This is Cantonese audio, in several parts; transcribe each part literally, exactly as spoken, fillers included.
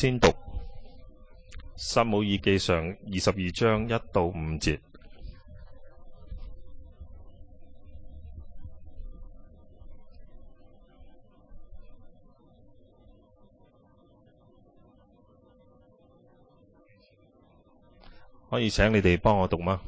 先讀撒母耳記上二十二章一到五節。可以請你哋幫我讀嗎？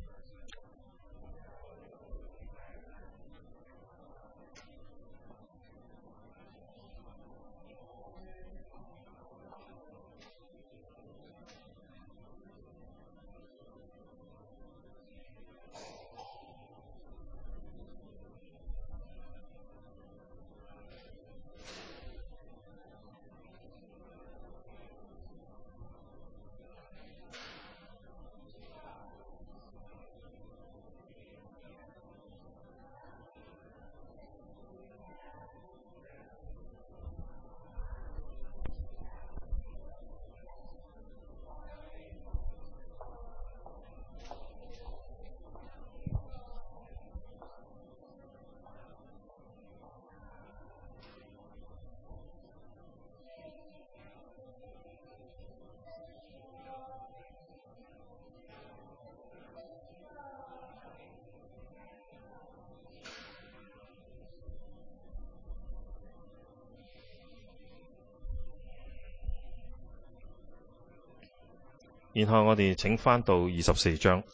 然後我哋請返到二十四章。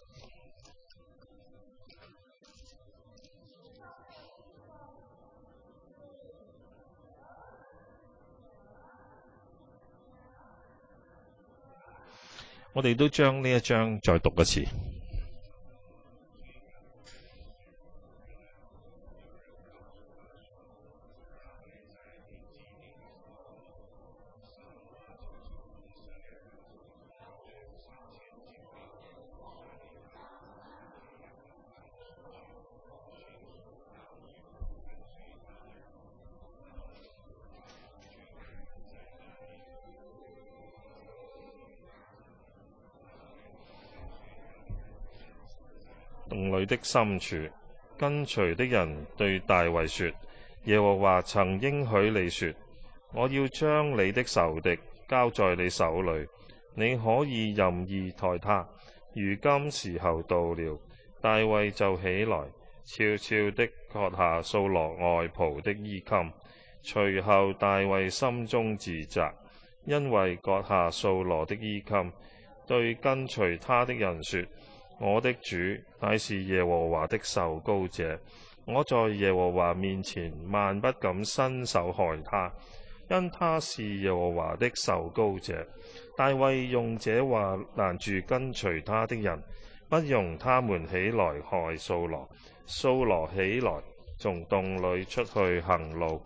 我哋都將呢一章再讀一次。洞裏的深處，跟隨的人對大衛說：耶和華曾應許你說，我要將你的仇敵交在你手裏，你可以任意待他。如今時候到了，大衛就起來，悄悄地割下掃羅外袍的衣襟。隨後大衛心中自責，因為割下掃羅的衣襟，對跟隨他的人說：我的主乃是耶和華的受膏者，我在耶和華面前萬不敢伸手害他，因他是耶和華的受膏者。大衛用這話攔住跟隨他的人，不容他們起來害掃羅。掃羅起來，從洞裏出去行路，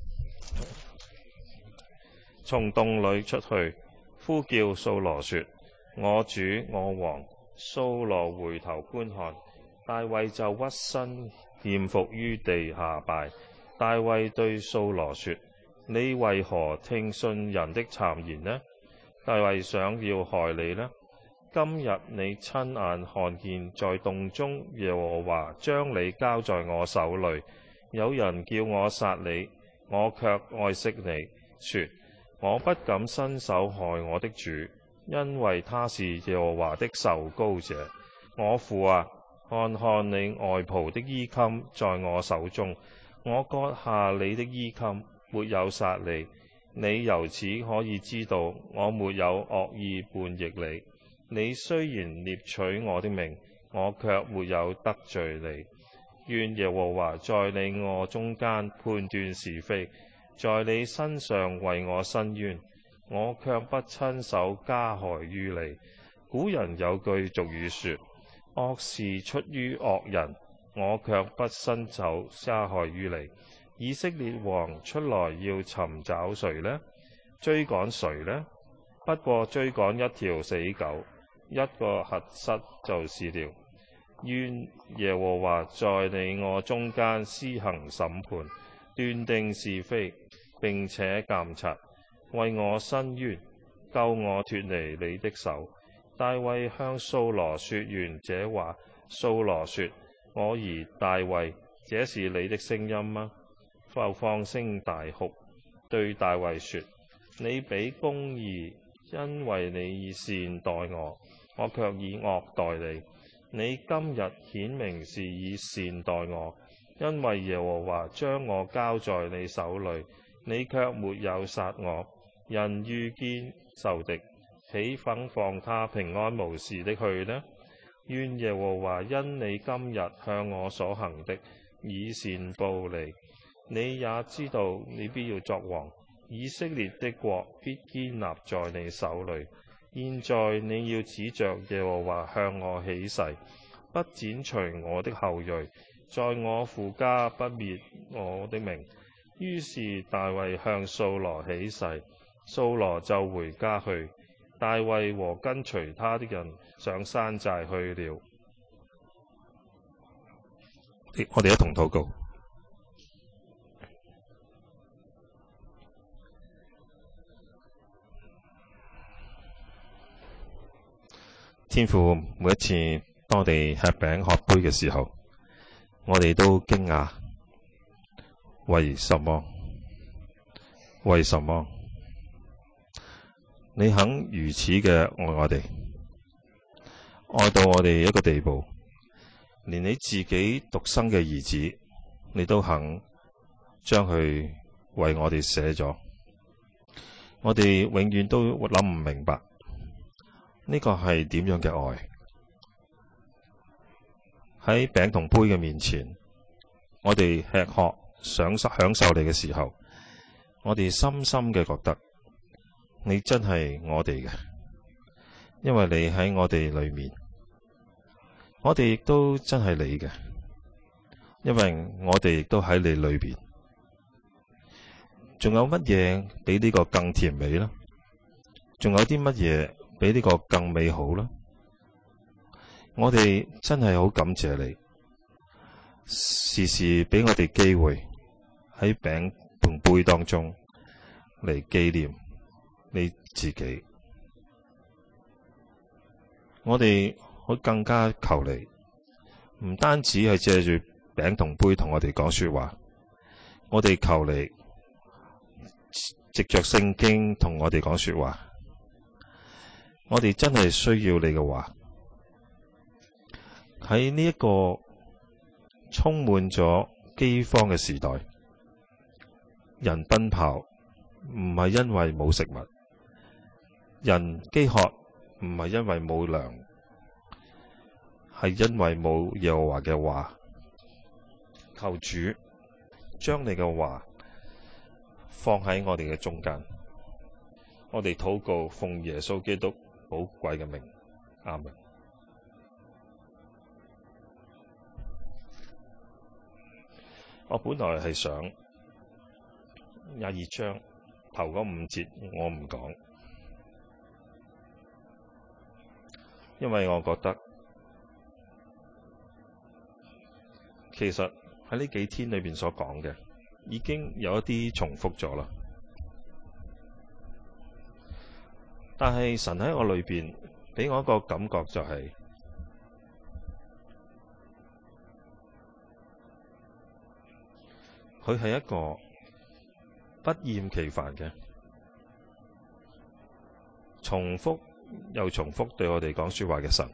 從洞裏出去，呼叫掃羅說：我主我王。掃羅回頭觀看，大衛就屈身俯伏於地下拜。大衛對掃羅說：你為何聽信人的讒言呢？大衛想要害你呢？今日你親眼看見在洞中耶和華將你交在我手裏，有人叫我殺你，我卻愛惜你，說我不敢伸手害我的主，因為他是耶和華的受膏者。我父啊，看看你外袍的衣襟在我手中，我割下你的衣襟，沒有殺你。你由此可以知道我沒有惡意叛逆你。你雖然獵取我的命，我卻沒有得罪你。願耶和華在你我中間判斷是非，在你身上為我伸冤，我卻不親手加害於你。古人有句俗語說：惡事出於惡人，我卻不伸手加害於你。以色列王出來要尋找誰呢？追趕誰呢？不過追趕一條死狗，一個瞎膝就是了。願耶和華在你我中間施行審判，斷定是非，並且監察，為我伸冤，救我脫離你的手。大衛向掃羅說完這話，掃羅說：我兒大衛，這是你的聲音嗎？就放聲大哭，對大衛說： 你比公義，因為你以善待我，我卻以惡待你。你今日顯明是以善待我，因為耶和華將我交在你手裏，你卻沒有殺我。人遇見仇敵，豈肯放他平安無事的去呢？願耶和華因你今日向我所行的以善報你。你也知道你必要作王，以色列的國必堅立在你手裏。現在你要指着耶和華向我起誓，不剪除我的後裔，在我父家不滅我的名。於是大衛向掃羅起誓，掃羅就回家去。大衛和跟隨他的人上山寨去了。我哋一同禱告。天父，每一次當我哋吃餅喝杯嘅時候，我哋都驚訝，為什麼？為什麼？你肯如此嘅愛我哋，愛到我哋一個地步，連你自己獨生嘅兒子，你都肯將佢為我哋捨咗。我哋永遠都諗唔明白，呢個係點樣嘅愛？喺餅同杯嘅面前，我哋吃喝享受享受你嘅時候，我哋深深嘅覺得你真係我哋嘅，因為你喺我哋裏面，我哋亦都真係你嘅，因為我哋亦都喺你裏邊。仲有乜嘢比呢個更甜美呢？仲有啲乜嘢比呢個更美好呢？我哋真係好感謝你，時時俾我哋機會喺餅同杯當中嚟紀念你自己。我哋會更加求你，唔單止係借住餅同杯同我哋講說話，我哋求你藉着聖經同我哋講說話。我哋真係需要你嘅話。喺呢一個充滿咗饑荒嘅時代，人奔跑唔係因為冇食物，人飢渴唔係因為冇糧，係因為冇耶和華嘅話。求主將你嘅話放喺我哋嘅中間。我哋禱告奉耶穌基督寶貴嘅名，阿們。我本來係想廿二章頭嗰五節我唔講，因為我覺得其實喺呢幾天裏邊所講嘅已經有一啲重複咗啦。但係神喺我裏邊俾我一個感覺就係，佢係一個不厭其煩嘅重複又重複對我哋講說話嘅神。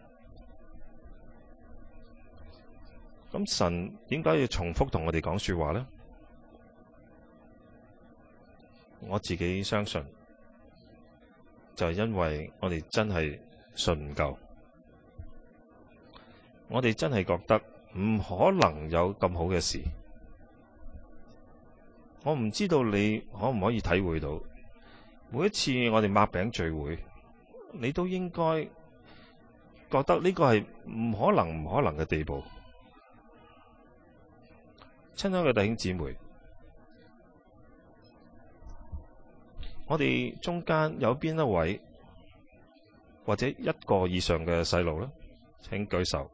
咁神點解要重複同我哋講說話呢？我自己相信就係因為我哋真係信唔夠，我哋真係覺得唔可能有咁好嘅事。我唔知道你可唔可以體會到，每一次我哋擘餅聚會，你都應該覺得呢個係唔可能唔可能嘅地步。親愛嘅弟兄姊妹，我哋中間有邊一位或者一個以上嘅細路呢？請舉手。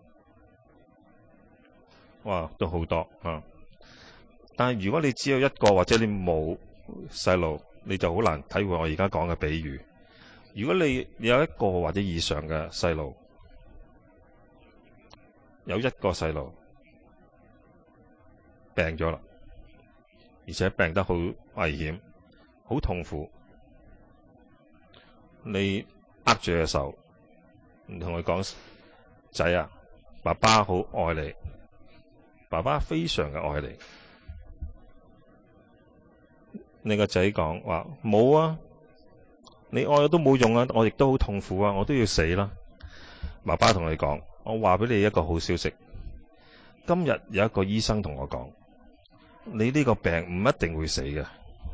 哇，都好多啊！但係如果你只有一個或者你冇細路，你就好難體會我而家講嘅比喻。如果你有一個或者以上嘅細路，有一個細路病咗啦，而且病得好危險、好痛苦， 你握住佢嘅手，你同佢講：仔啊，爸爸好愛你，爸爸非常嘅愛你。你個仔講話冇啊，你愛我都冇用啊，我亦都好痛苦啊，我都要死啦。爸爸同你講：我話俾你一個好消息，今日有一個醫生同我講，你呢個病唔一定會死嘅。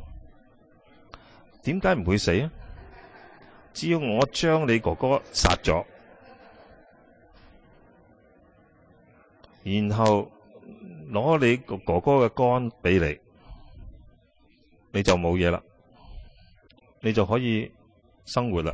點解唔會死啊？只要我將你哥哥殺咗，然後攞你個哥哥嘅肝俾你，你就冇嘢啦，你就可以生活啦。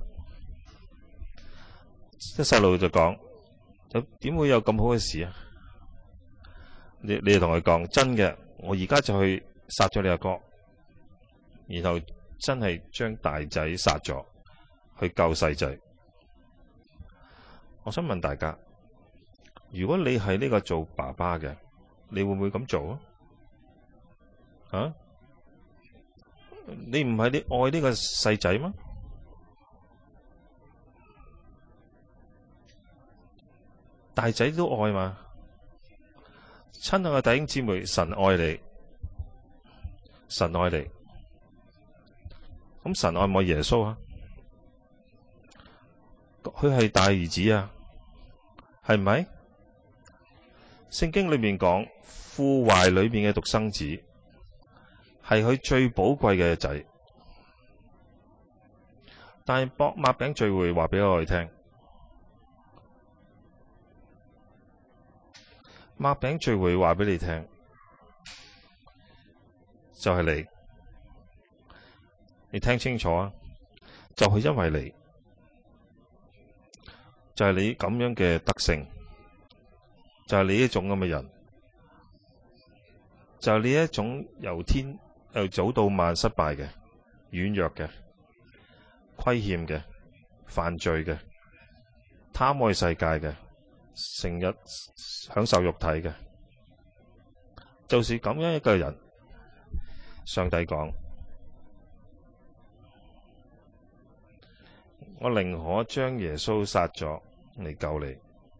啲細路就講：點會有咁好嘅事啊？你你就同佢講：真嘅，我而家就去殺咗你阿哥，然後真係將大仔殺咗，去救細仔。我想問大家，如果你係呢個做爸爸嘅，你會唔會咁做啊？啊？你唔係你愛呢個細仔嗎？大仔都愛嘛。親愛嘅弟兄姊妹，神愛你，神愛你。咁神愛唔愛耶穌啊？佢係大兒子啊，係咪？聖經裏面講，父懷裏面嘅獨生子係佢最寶貴嘅仔。但係擘擘餅聚會話俾我哋聽，擘餅聚會話俾你聽，就係你，你聽清楚啊！就係因為你，就係你咁樣嘅德性，就係你呢種咁嘅人，就係你一種由天由早到晚失敗嘅、軟弱嘅、虧欠嘅、犯罪嘅、貪愛世界嘅、成日享受肉體嘅，就是咁樣一個人。上帝講：我寧可將耶穌殺咗嚟救你。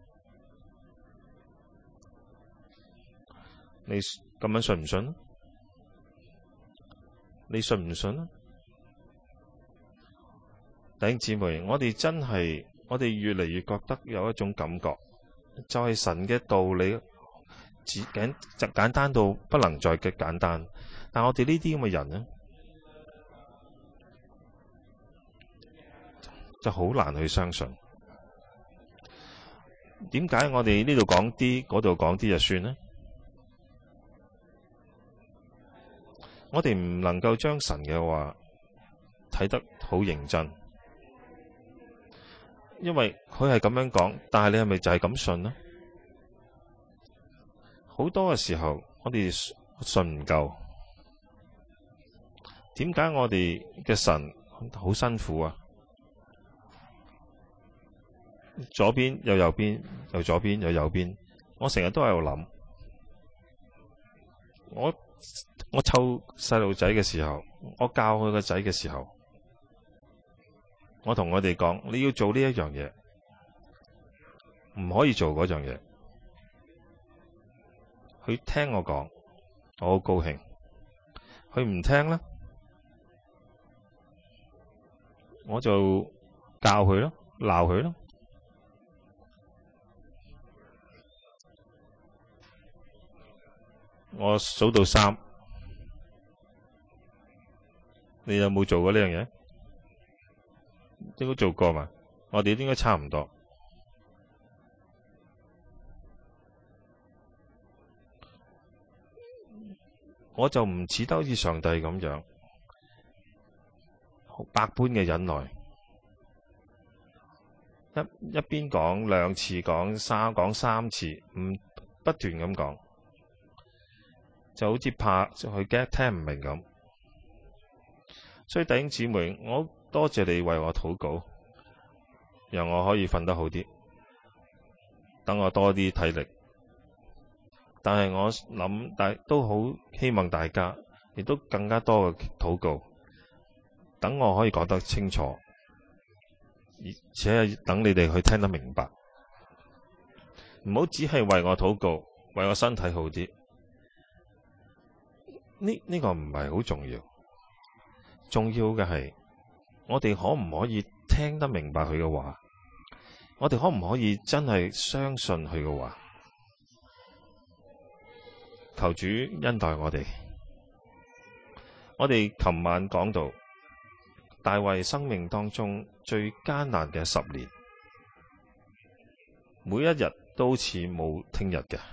你咁樣信唔信？你信唔信？弟兄姊妹，我哋真係，我哋越嚟越覺得有一種感覺，就係神嘅道理只簡就簡單到不能再嘅簡單。但我哋呢啲咁嘅人呢，就好難去相信。點解我哋呢度講啲，嗰度講啲就算呢？我哋唔能夠將神嘅話睇得好認真，因為佢係咁樣講，但係你係咪就係咁信呢？好多嘅時候，我哋信唔夠。點解我哋嘅神好辛苦啊？左邊又右邊，又左邊又右邊，我成日都喺度諗。我我湊細路仔嘅時候，我教佢個仔嘅時候，我同我哋講：你要做呢一樣嘢，唔可以做嗰樣嘢。佢聽我講，我好高興。佢唔聽呢，我就教佢咯，鬧佢咯。我數到三，你有冇做過呢樣嘢？應該做過嘛？我哋應該差唔多。我就唔似得好似上帝咁樣，百般嘅忍耐，一一邊講兩次，講三講三次，唔不斷咁講，就好似怕佢驚聽唔明咁。所以弟兄姊妹，我多謝你為我禱告，讓我可以瞓得好啲，等我多啲體力。但係我諗，大都好希望大家亦都更加多嘅禱告，等我可以講得清楚， 而且係等你哋去聽得明白，唔好只係為我禱告，為我身體好啲。呢呢個唔係好重要，重要嘅係我哋可唔可以聽得明白佢嘅話？我哋可唔可以真係相信佢嘅話？求主恩待我哋。我哋琴晚講到大衛生命當中最艱難嘅十年，每一日都好似冇聽日嘅，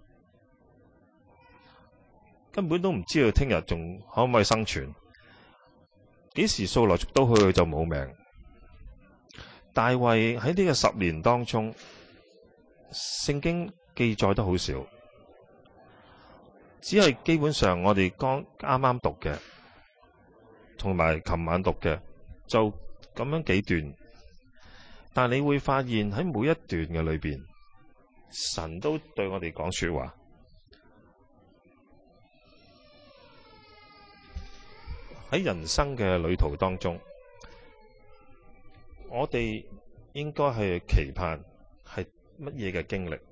根本都唔知道聽日仲可唔可以生存，幾時掃羅捉到佢就冇命。大衛喺呢個十年當中，聖經記載得好少，只係基本上我哋剛啱啱讀嘅，同埋琴晚讀嘅，就咁樣幾段。但你會發現喺每一段嘅裏邊，神都對我哋講說話。喺人生嘅旅途當中，我哋應該係期盼係乜嘢嘅經歷？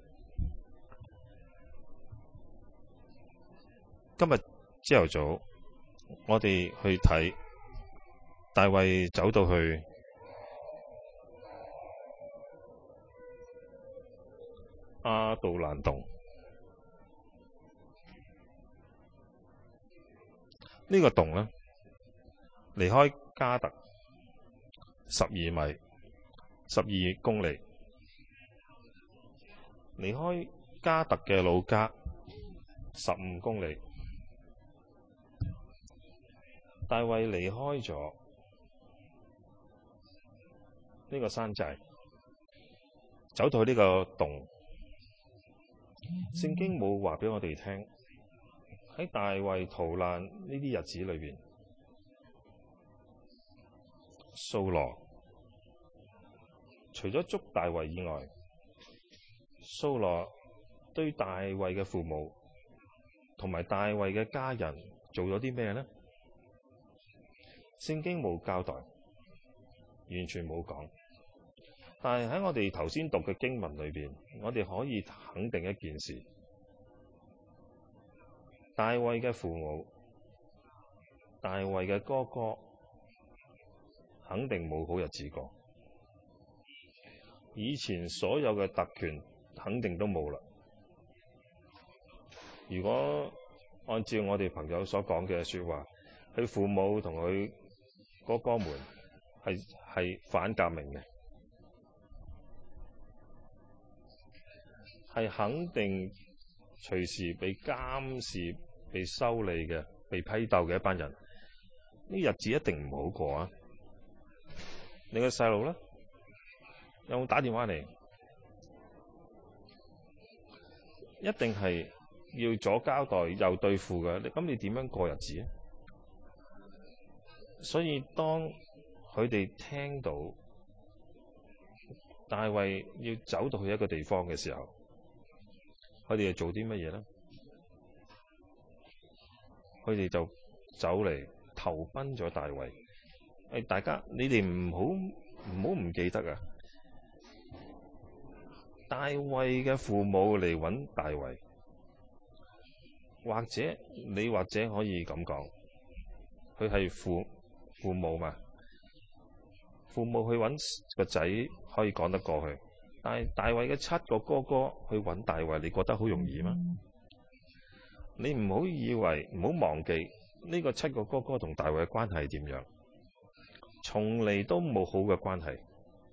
今日朝頭早，我哋去睇大衛走到去亞杜蘭洞，呢個洞呢，離開加特十二米，十二公里，離開加特嘅老家十五公里。大衛離開咗呢個山寨，走到去呢個洞。聖經冇話俾我哋聽，喺大衛逃難呢啲日子裏邊，掃羅除咗捉大衛以外，掃羅對大衛嘅父母同埋大衛嘅家人做咗啲咩呢？聖經冇交代，完全冇講。但係喺我哋頭先讀嘅經文裏邊，我哋可以肯定一件事：大衛嘅父母、大衛嘅哥哥，肯定冇好日子過。以前所有嘅特權肯定都冇啦。如果按照我哋朋友所講嘅說話，佢父母同佢哥哥們係係反革命嘅，係肯定隨時被監視、被修理嘅、被批鬥嘅一班人。呢日子一定唔好過啊！你個細路呢？有冇打電話嚟？一定係要左交代右對付嘅。咁你點樣過日子啊？所以當佢哋聽到大衛要走到去一個地方嘅時候，佢哋就做啲乜嘢呢？佢哋就走嚟投奔咗大衛。誒，大家你哋唔好唔好唔記得啊！大衛嘅父母嚟揾大衛，或者你或者可以咁講，佢係父父母嘛，父母去揾個仔可以講得過去，但係大衛嘅七個哥哥去揾大衛，你覺得好容易嗎？你唔好以為，唔好忘記呢個七個哥哥同大衛嘅關係係點樣，從嚟都冇好嘅關係。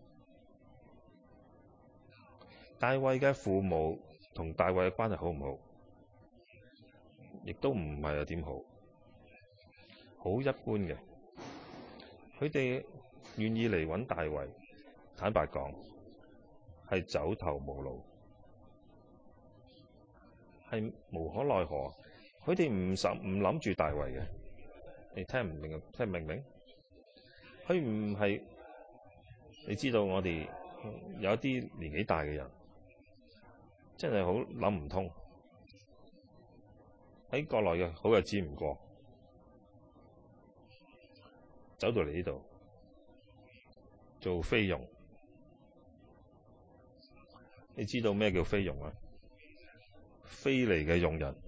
大衛嘅父母同大衛嘅關係好唔好？亦都唔係有點好，好一般嘅。佢哋願意嚟揾大衛，坦白講係走投無路，係無可奈何。佢哋唔諗唔諗住大衛嘅，你聽唔明？聽唔明明？佢唔係，你知道我哋有啲年紀大嘅人，真係好諗唔通，喺國內嘅好日子唔過，走到嚟呢度， 做菲傭。你知道咩叫菲傭啊？飛嚟嘅傭人。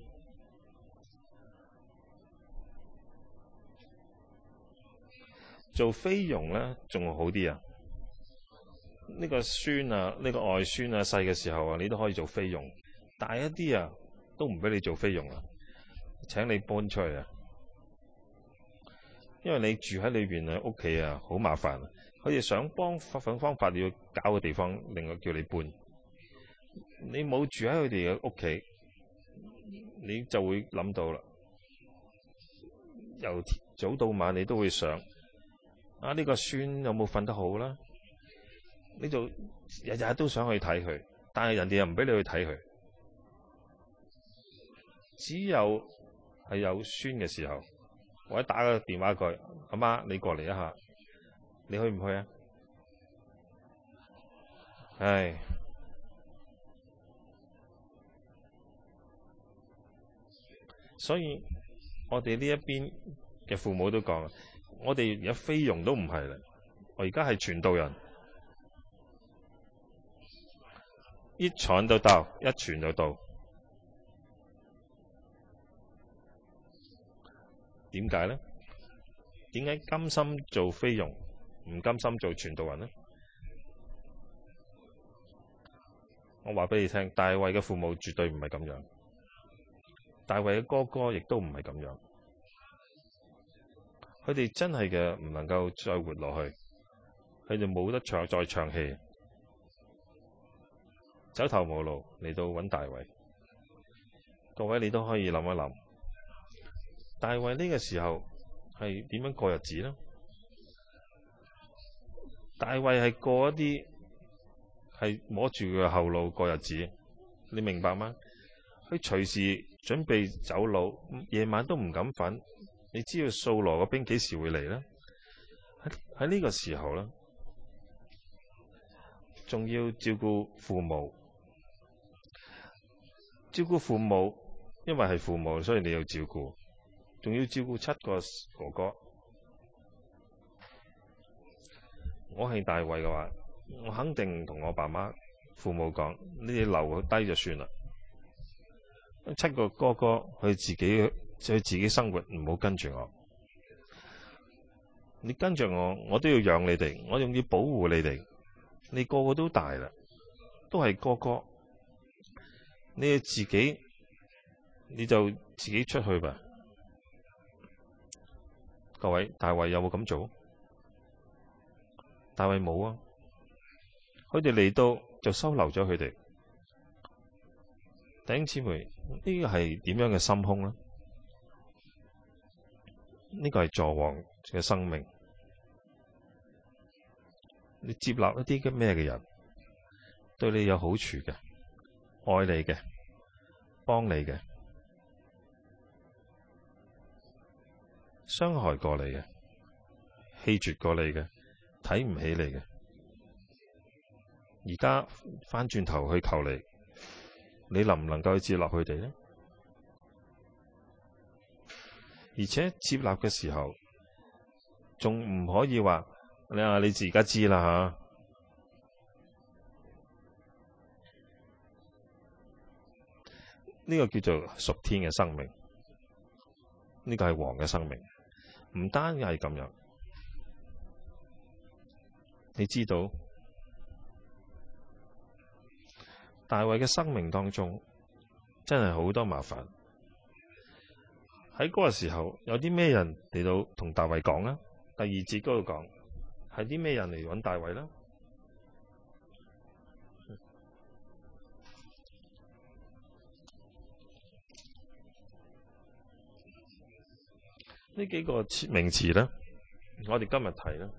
做菲傭呢仲好啲啊！呢個孫啊，呢個外孫啊，細嘅時候啊，你都可以做菲傭。大一啲啊，都唔俾你做菲傭啊，請你搬出去啊！因為你住喺裏邊啊，屋企啊好麻煩。佢哋想幫發奮方法要搞個地方，另外叫你搬。你冇住喺佢哋嘅屋企，你就會諗到啦。由早到晚你都會想啊，呢個孫有冇瞓得好啦？你就日日都想去睇佢，但係人哋又唔俾你去睇佢。只有係有孫嘅時候，或者打個電話過去，阿媽你過嚟一下，你去唔去啊？唉，所以我哋呢一邊嘅父母都講，我哋而家菲傭都唔係啦，我而家係傳道人，一傳就到，一傳就到。點解呢？點解甘心做菲傭，唔甘心做傳道人呢？我話俾你聽，大衛嘅父母絕對唔係咁樣，大衛嘅哥哥亦都唔係咁樣。佢哋真係嘅唔能夠再活落去，佢哋冇得唱再唱戲，走投無路嚟到揾大衛。各位你都可以諗一諗，大衛呢個時候係點樣過日子呢？大衛係過一啲係摸住佢嘅後路過日子，你明白嗎？佢隨時準備走佬，夜晚都唔敢瞓。你知道掃羅個兵幾時會嚟呢？喺呢個時候呢，仲要照顧父母，照顧父母，因為係父母，所以你要照顧，仲要照顧七個哥哥。我係大衛嘅話，我肯定同我爸媽、父母講：你哋留低就算啦。七個哥哥佢自己去自己生活，唔好跟住我。你跟住我，我都要養你哋，我仲要保護你哋。你個個都大啦，都係哥哥，你自己你就自己出去吧。各位，大衛有冇咁做？大衛冇啊，佢哋嚟到就收留咗佢哋。弟兄姊妹，呢個係點樣嘅心胸呢？呢個係作王嘅生命。你接納一啲嘅咩嘅人，對你有好處嘅，愛你嘅，幫你嘅，傷害過你嘅，棄絕過你嘅，睇唔起你嘅，而家返轉頭去求你，你能唔能夠接納佢哋呢？而且接納嘅時候，仲唔可以話你話你自家知啦吓。呢個叫做屬天嘅生命，呢個係王嘅生命，唔單係咁樣。你知道大衛嘅生命當中真係好多麻煩。喺嗰個時候有啲咩人嚟到同大衛講呢？第二節嗰度講係啲咩人嚟揾大衛呢？呢幾個名詞呢，我哋今日睇呢，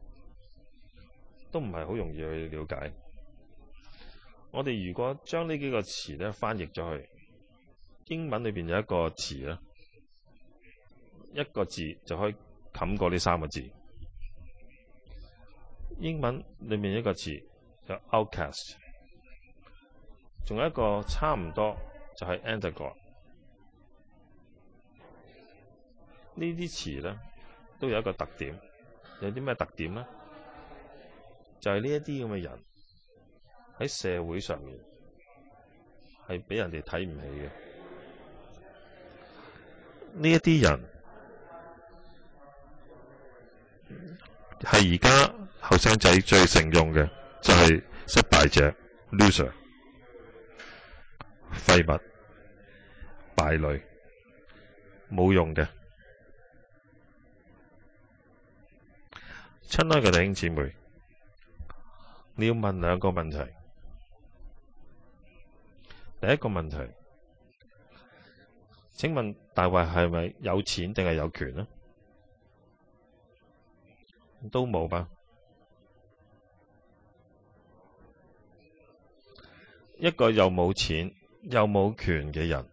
都唔係好容易去了解。我哋如果將呢幾個詞呢翻譯咗去英文裏邊有一個詞呢，一個字就可以冚過呢三個字。英文裏面一個詞就 outcast， 仲有一個差唔多就係 antagon。呢啲詞呢都有一個特點，有啲咩特點呢？ 就係呢一啲咁嘅人喺社會上面係俾人哋睇唔起嘅。呢一啲人係而家後生仔最常用嘅，就係失敗者 loser、廢物、敗類、冇用嘅。親愛嘅弟兄姊妹，你要問兩個問題。第一個問題，請問大衛係咪有錢定係有權呢？都冇吧。一個又冇錢又冇權嘅人，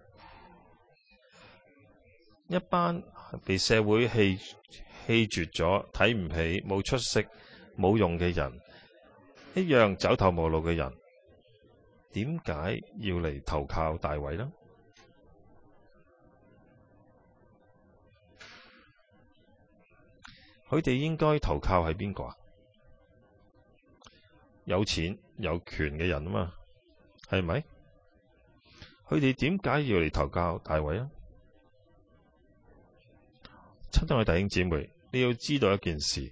一班被社會棄棄絕咗、睇唔起、冇出息、冇用嘅人，一樣走投無路嘅人，點解要嚟投靠大衛呢？佢哋應該投靠係邊個啊？有錢有權嘅人啊嘛，係咪？佢哋點解要嚟投靠大衛啊？親愛嘅弟兄姊妹，你要知道一件事，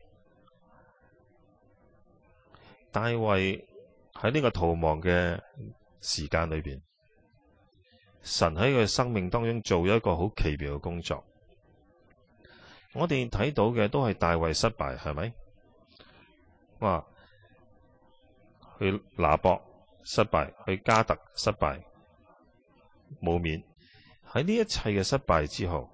大衛喺呢個逃亡嘅時間裏邊，神喺佢生命當中做咗一個好奇妙嘅工作。我哋睇到嘅都係大衛失敗，係咪？哇！去拿伯失敗，去加特失敗，冇面。喺呢一切嘅失敗之後，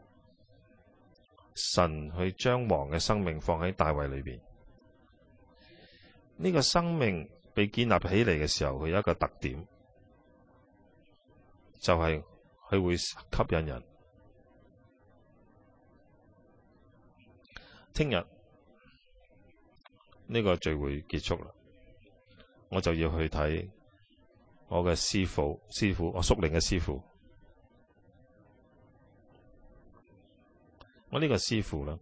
神去將王嘅生命放喺大衛裏邊。呢個生命被建立起嚟嘅時候，佢有一個特點，就係佢會吸引人。聽日呢個聚會結束啦，我就要去睇我嘅師父，師父，我屬靈嘅師父。我呢個師父啦，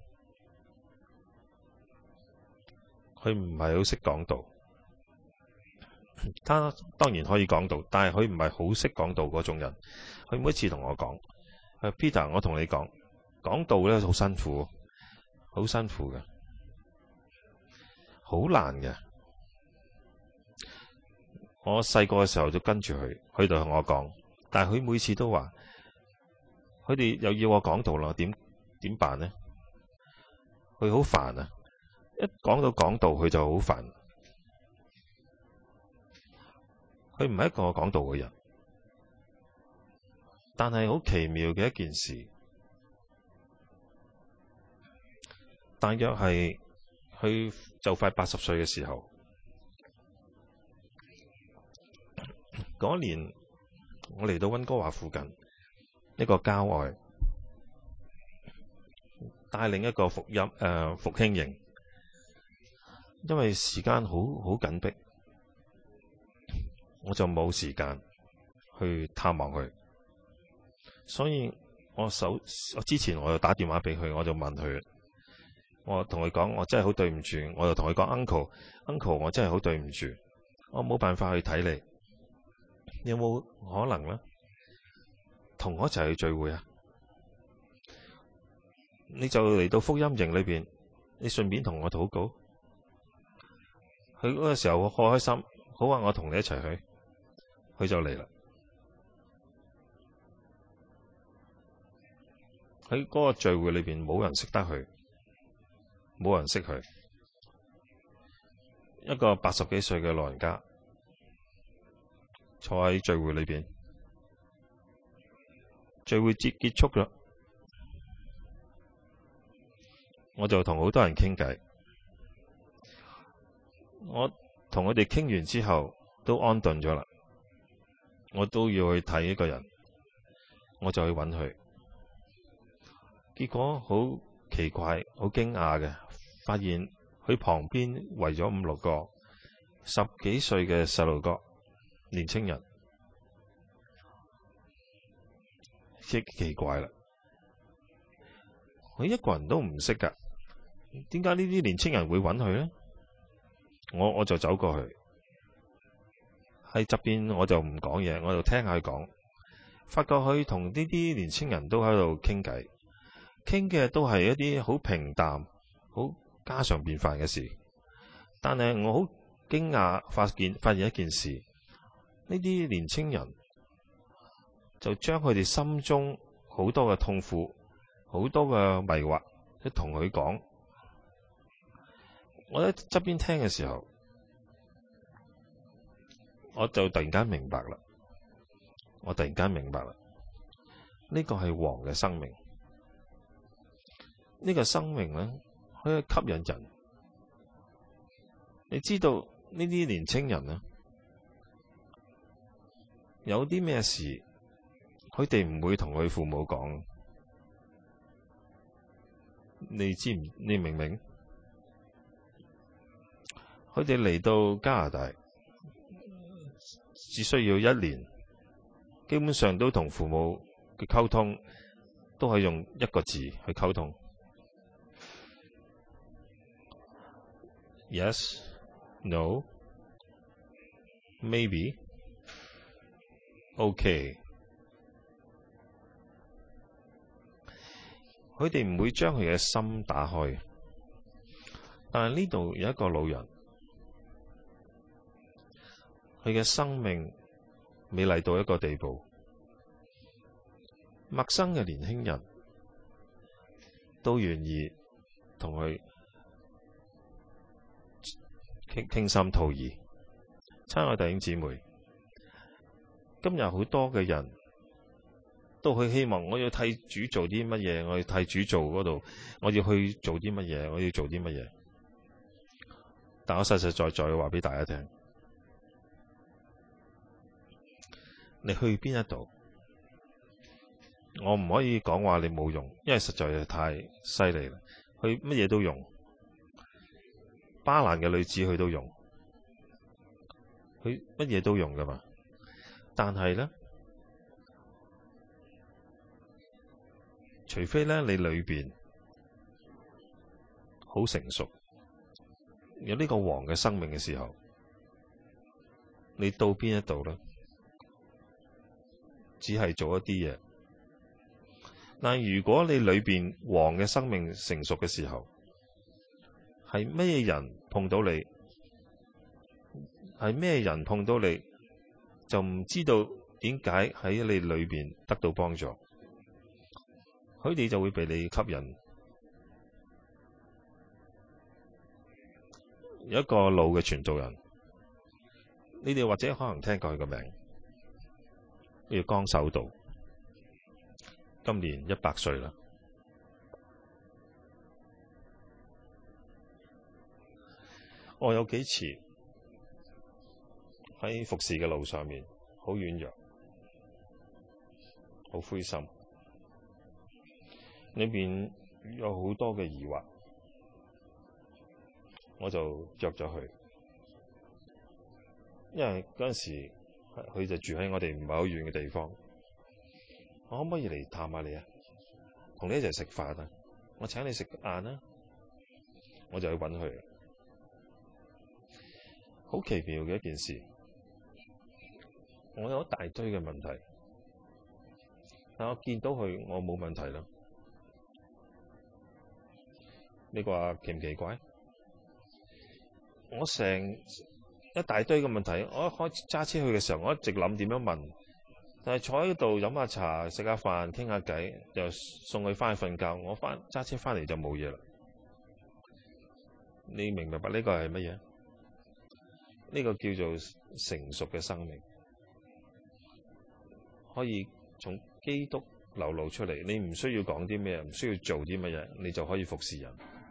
佢唔係好識講道，他當然可以講道，但係佢唔係好識講道嗰種人。佢每次同我講，Peter， 我同你講，講道咧好辛苦。好辛苦嘅，好難嘅。我細個嘅時候就跟住佢，佢就同我講，但係佢每次都話，佢哋又要我講道啦，點點辦呢？佢好煩啊！一講到講道，佢就好煩。佢唔係一個講道嘅人，但係好奇妙嘅一件事。大約係佢就快八十歲嘅時候，嗰年我嚟到溫哥華附近一個郊外，帶領一個福音誒、呃、復興營，因為時間好好緊迫，我就冇時間去探望佢，所以我手我之前我就打電話俾佢，我就問佢。我同佢講，我真係好對唔住。我就同佢講 uncle uncle， 我真係好對唔住，我冇辦法去睇你。你有冇可能呢？同我一齊去聚會啊？你就嚟到福音營裏邊，你順便同我禱告。佢嗰個時候好開心，好啊，我同你一齊去。佢就嚟啦。喺嗰個聚會裏邊，冇人識得佢。冇人識佢，一個八十幾歲嘅老人家坐喺聚會裏邊，聚會節結束啦，我就同好多人傾偈。我同佢哋傾完之後都安頓咗啦，我都要去睇一個人，我就去揾佢，結果好奇怪，好驚訝嘅，發現佢旁邊圍咗五六個十幾歲嘅細路哥，年青人，即奇怪啦！佢一個人都唔識噶，點解呢啲年青人會揾佢呢？ 我我就走過去喺側邊，我就唔講嘢，我就聽下佢講。發覺佢同呢啲年青人都喺度傾偈，傾嘅都係一啲好平淡、好家常便飯嘅事。但係我好驚訝，發現發現一件事，呢啲年青人就將佢哋心中好多嘅痛苦、好多嘅迷惑，一同佢講。我喺側邊聽嘅時候，我就突然間明白啦。我突然間明白啦，呢個係王嘅生命。呢個生命呢，可以吸引人。你知道呢啲年青人呢，有啲咩事，佢哋唔會同佢父母講。你知唔？你明唔明？佢哋嚟到加拿大，只需要一年。基本上都同父母嘅溝通都係用一個字去溝通。Yes, no, maybe, OK。佢哋唔會將佢嘅心打開。但係呢度有一個老人，佢嘅生命美麗到一個地步，陌生嘅年輕人都願意同佢傾傾心吐意。親愛弟兄姊妹，今日好多嘅人都去希望我要替主做啲乜嘢，我要替主做嗰度，我要去做啲乜嘢，我要做啲乜嘢。但我實實在在話俾大家聽，你去邊一度，我唔可以講話你冇用，因為實在係太犀利啦。佢乜嘢都用，巴蘭嘅女子佢都用，佢乜嘢都用噶嘛。但係呢，除非呢你裏邊好成熟，有呢個王嘅生命嘅時候，你到邊一度呢？只係做一啲嘢。但如果你裏邊王嘅生命成熟嘅時候，係咩人碰到你，係咩人碰到你，就唔知道點解喺你裏邊得到幫助，佢哋就會被你吸引。有一個老嘅傳道人，你哋或者可能聽過佢個名，叫江守道，今年一百歲啦。我有幾次喺服侍嘅路上面，好軟弱，好灰心，裏面有好多嘅疑惑，我就約咗佢，因為嗰陣時佢就住喺我哋唔係好遠嘅地方，我可唔可以嚟探下你啊？同你一齊食飯啊？我請你食晏啊？我就去揾佢。好奇妙嘅一件事，我有一大堆嘅問題，但我見到佢，我冇問題啦。你話奇唔奇怪？我成一大堆嘅問題，我一開始揸車去嘅時候，我一直諗點樣問，但係坐喺度飲下茶、食下飯、傾下偈，又送佢返去瞓覺，我返揸車返嚟就冇嘢啦。你明唔明白呢個係乜嘢？呢個叫做成熟嘅生命，可以從基督流露出嚟。你唔需要講啲咩，唔需要做啲乜嘢，你就可以服侍人。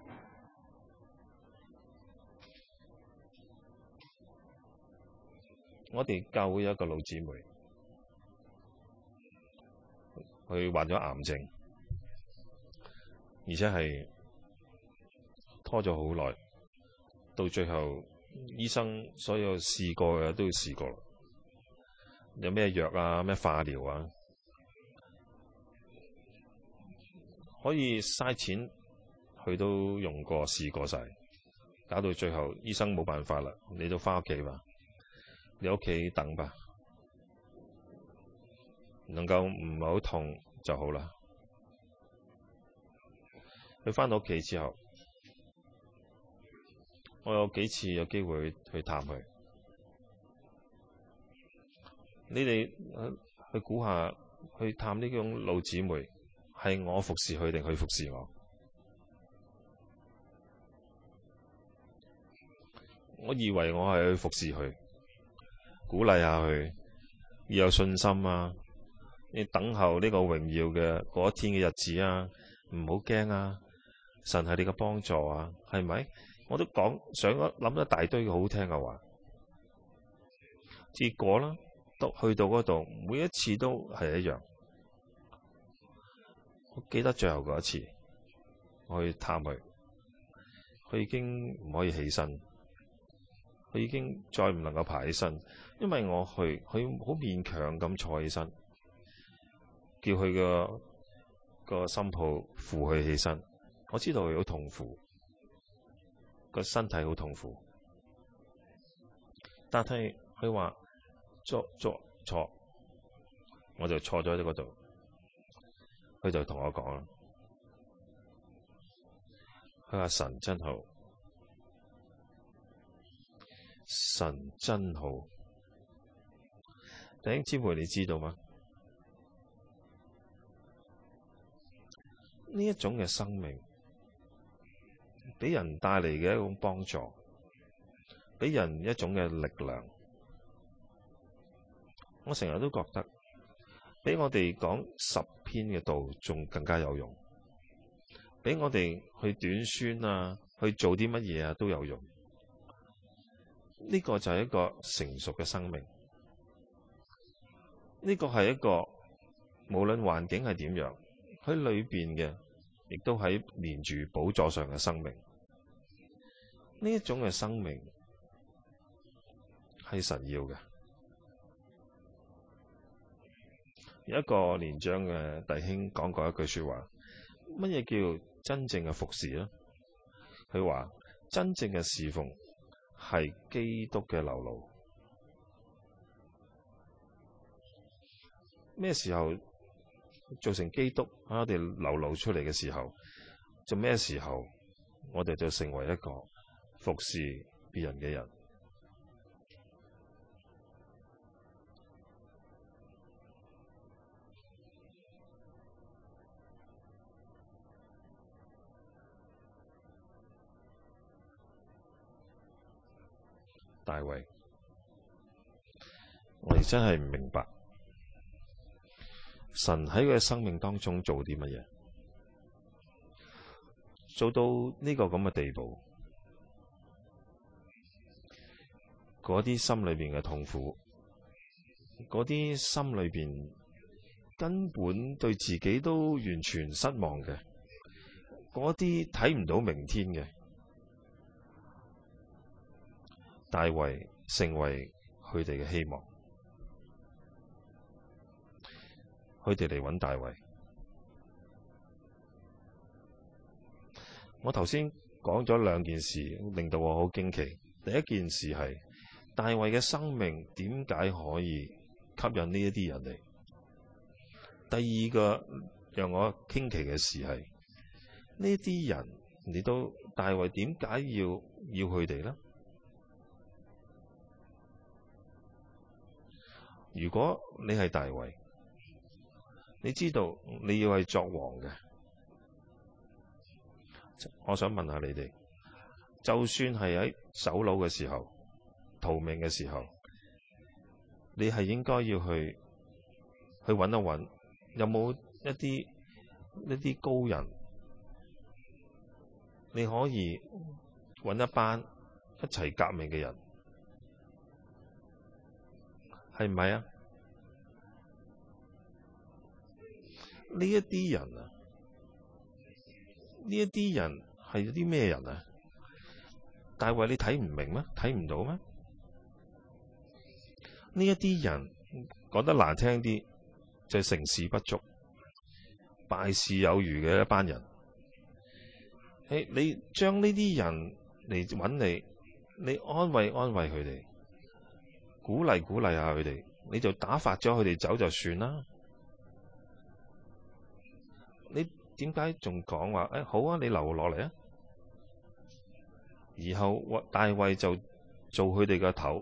我哋教會有一個老姊妹，佢患咗癌症，而且係拖咗好耐，到最後醫生所有試過嘅都要試過，有咩藥啊，咩化療啊，可以嘥錢，佢都用過試過晒。 搞到最後醫生冇辦法啦，你都返屋企吧，你屋企等吧，能夠唔係好痛就好啦。佢返到屋企之後，我有幾次有機會去探佢。你哋去估下，去探呢種老姊妹，係我服侍佢定佢服侍我？我以為我係去服侍佢，鼓勵下佢，要有信心啊！你等候呢個榮耀嘅嗰一天嘅日子啊，唔好驚啊！神係你嘅幫助啊，係咪？我都講想諗一大堆嘅好聽嘅話，結果啦，都去到嗰度，每一次都係一樣。我記得最後嗰一次，我去探佢，佢已經唔可以起身，佢已經再唔能夠爬起身，因為我去，佢好勉強咁坐起身，叫佢個個心抱扶佢起身。我知道佢好痛苦，個身體好痛苦，但係佢話坐坐坐，我就坐咗喺嗰度。佢就同我講啦，佢話神真好，神真好。弟兄姊妹，你知道嗎？呢一種嘅生命，俾人帶嚟嘅一種幫助，俾人一種嘅力量，我成日都覺得比我哋講十篇嘅道仲更加有用，比我哋去短宣啊，去做啲乜嘢啊都有用。呢個就係一個成熟嘅生命，呢個係一個無論環境係點樣，喺裏邊嘅亦都喺連住寶座上嘅生命。呢一種嘅生命係神要嘅。有一個年長嘅弟兄講過一句說話，乜嘢叫真正嘅服侍呢？佢話真正嘅侍奉係基督嘅流露。咩時候做成基督喺我哋流露出嚟嘅時候，就咩時候我哋就成為一個服侍別人嘅人。大衛，我哋真係唔明白神喺佢嘅生命當中做啲乜嘢，做到呢個咁嘅地步，嗰啲心裏邊嘅痛苦，嗰啲心裏邊根本對自己都完全失望嘅，嗰啲睇唔到明天嘅，大衛成為佢哋嘅希望，佢哋嚟揾大衛。我頭先講咗兩件事，令到我好驚奇。第一件事係大衛嘅生命點解可以吸引呢一啲人嚟？第二個讓我驚奇嘅事係呢啲人嚟到大衛點解要要佢哋呢？如果你係大衛，你知道你要係作王嘅，我想問下你哋，就算係喺走佬嘅時候、逃命嘅時候，你係應該要去去揾一揾，有冇一啲一啲高人，你可以揾一班一齊革命嘅人，係唔係啊？呢一啲人啊，呢一啲人係啲咩人啊？大衛你睇唔明咩？睇唔到咩？呢一啲人講得難聽啲，就係成事不足、敗事有餘嘅一班人。誒，你將呢啲人嚟揾你，你安慰安慰佢哋，鼓勵鼓勵下佢哋，你就打發咗佢哋走就算啦。你點解仲講話？誒，好啊，你留落嚟啊！然後大衛就做佢哋嘅頭，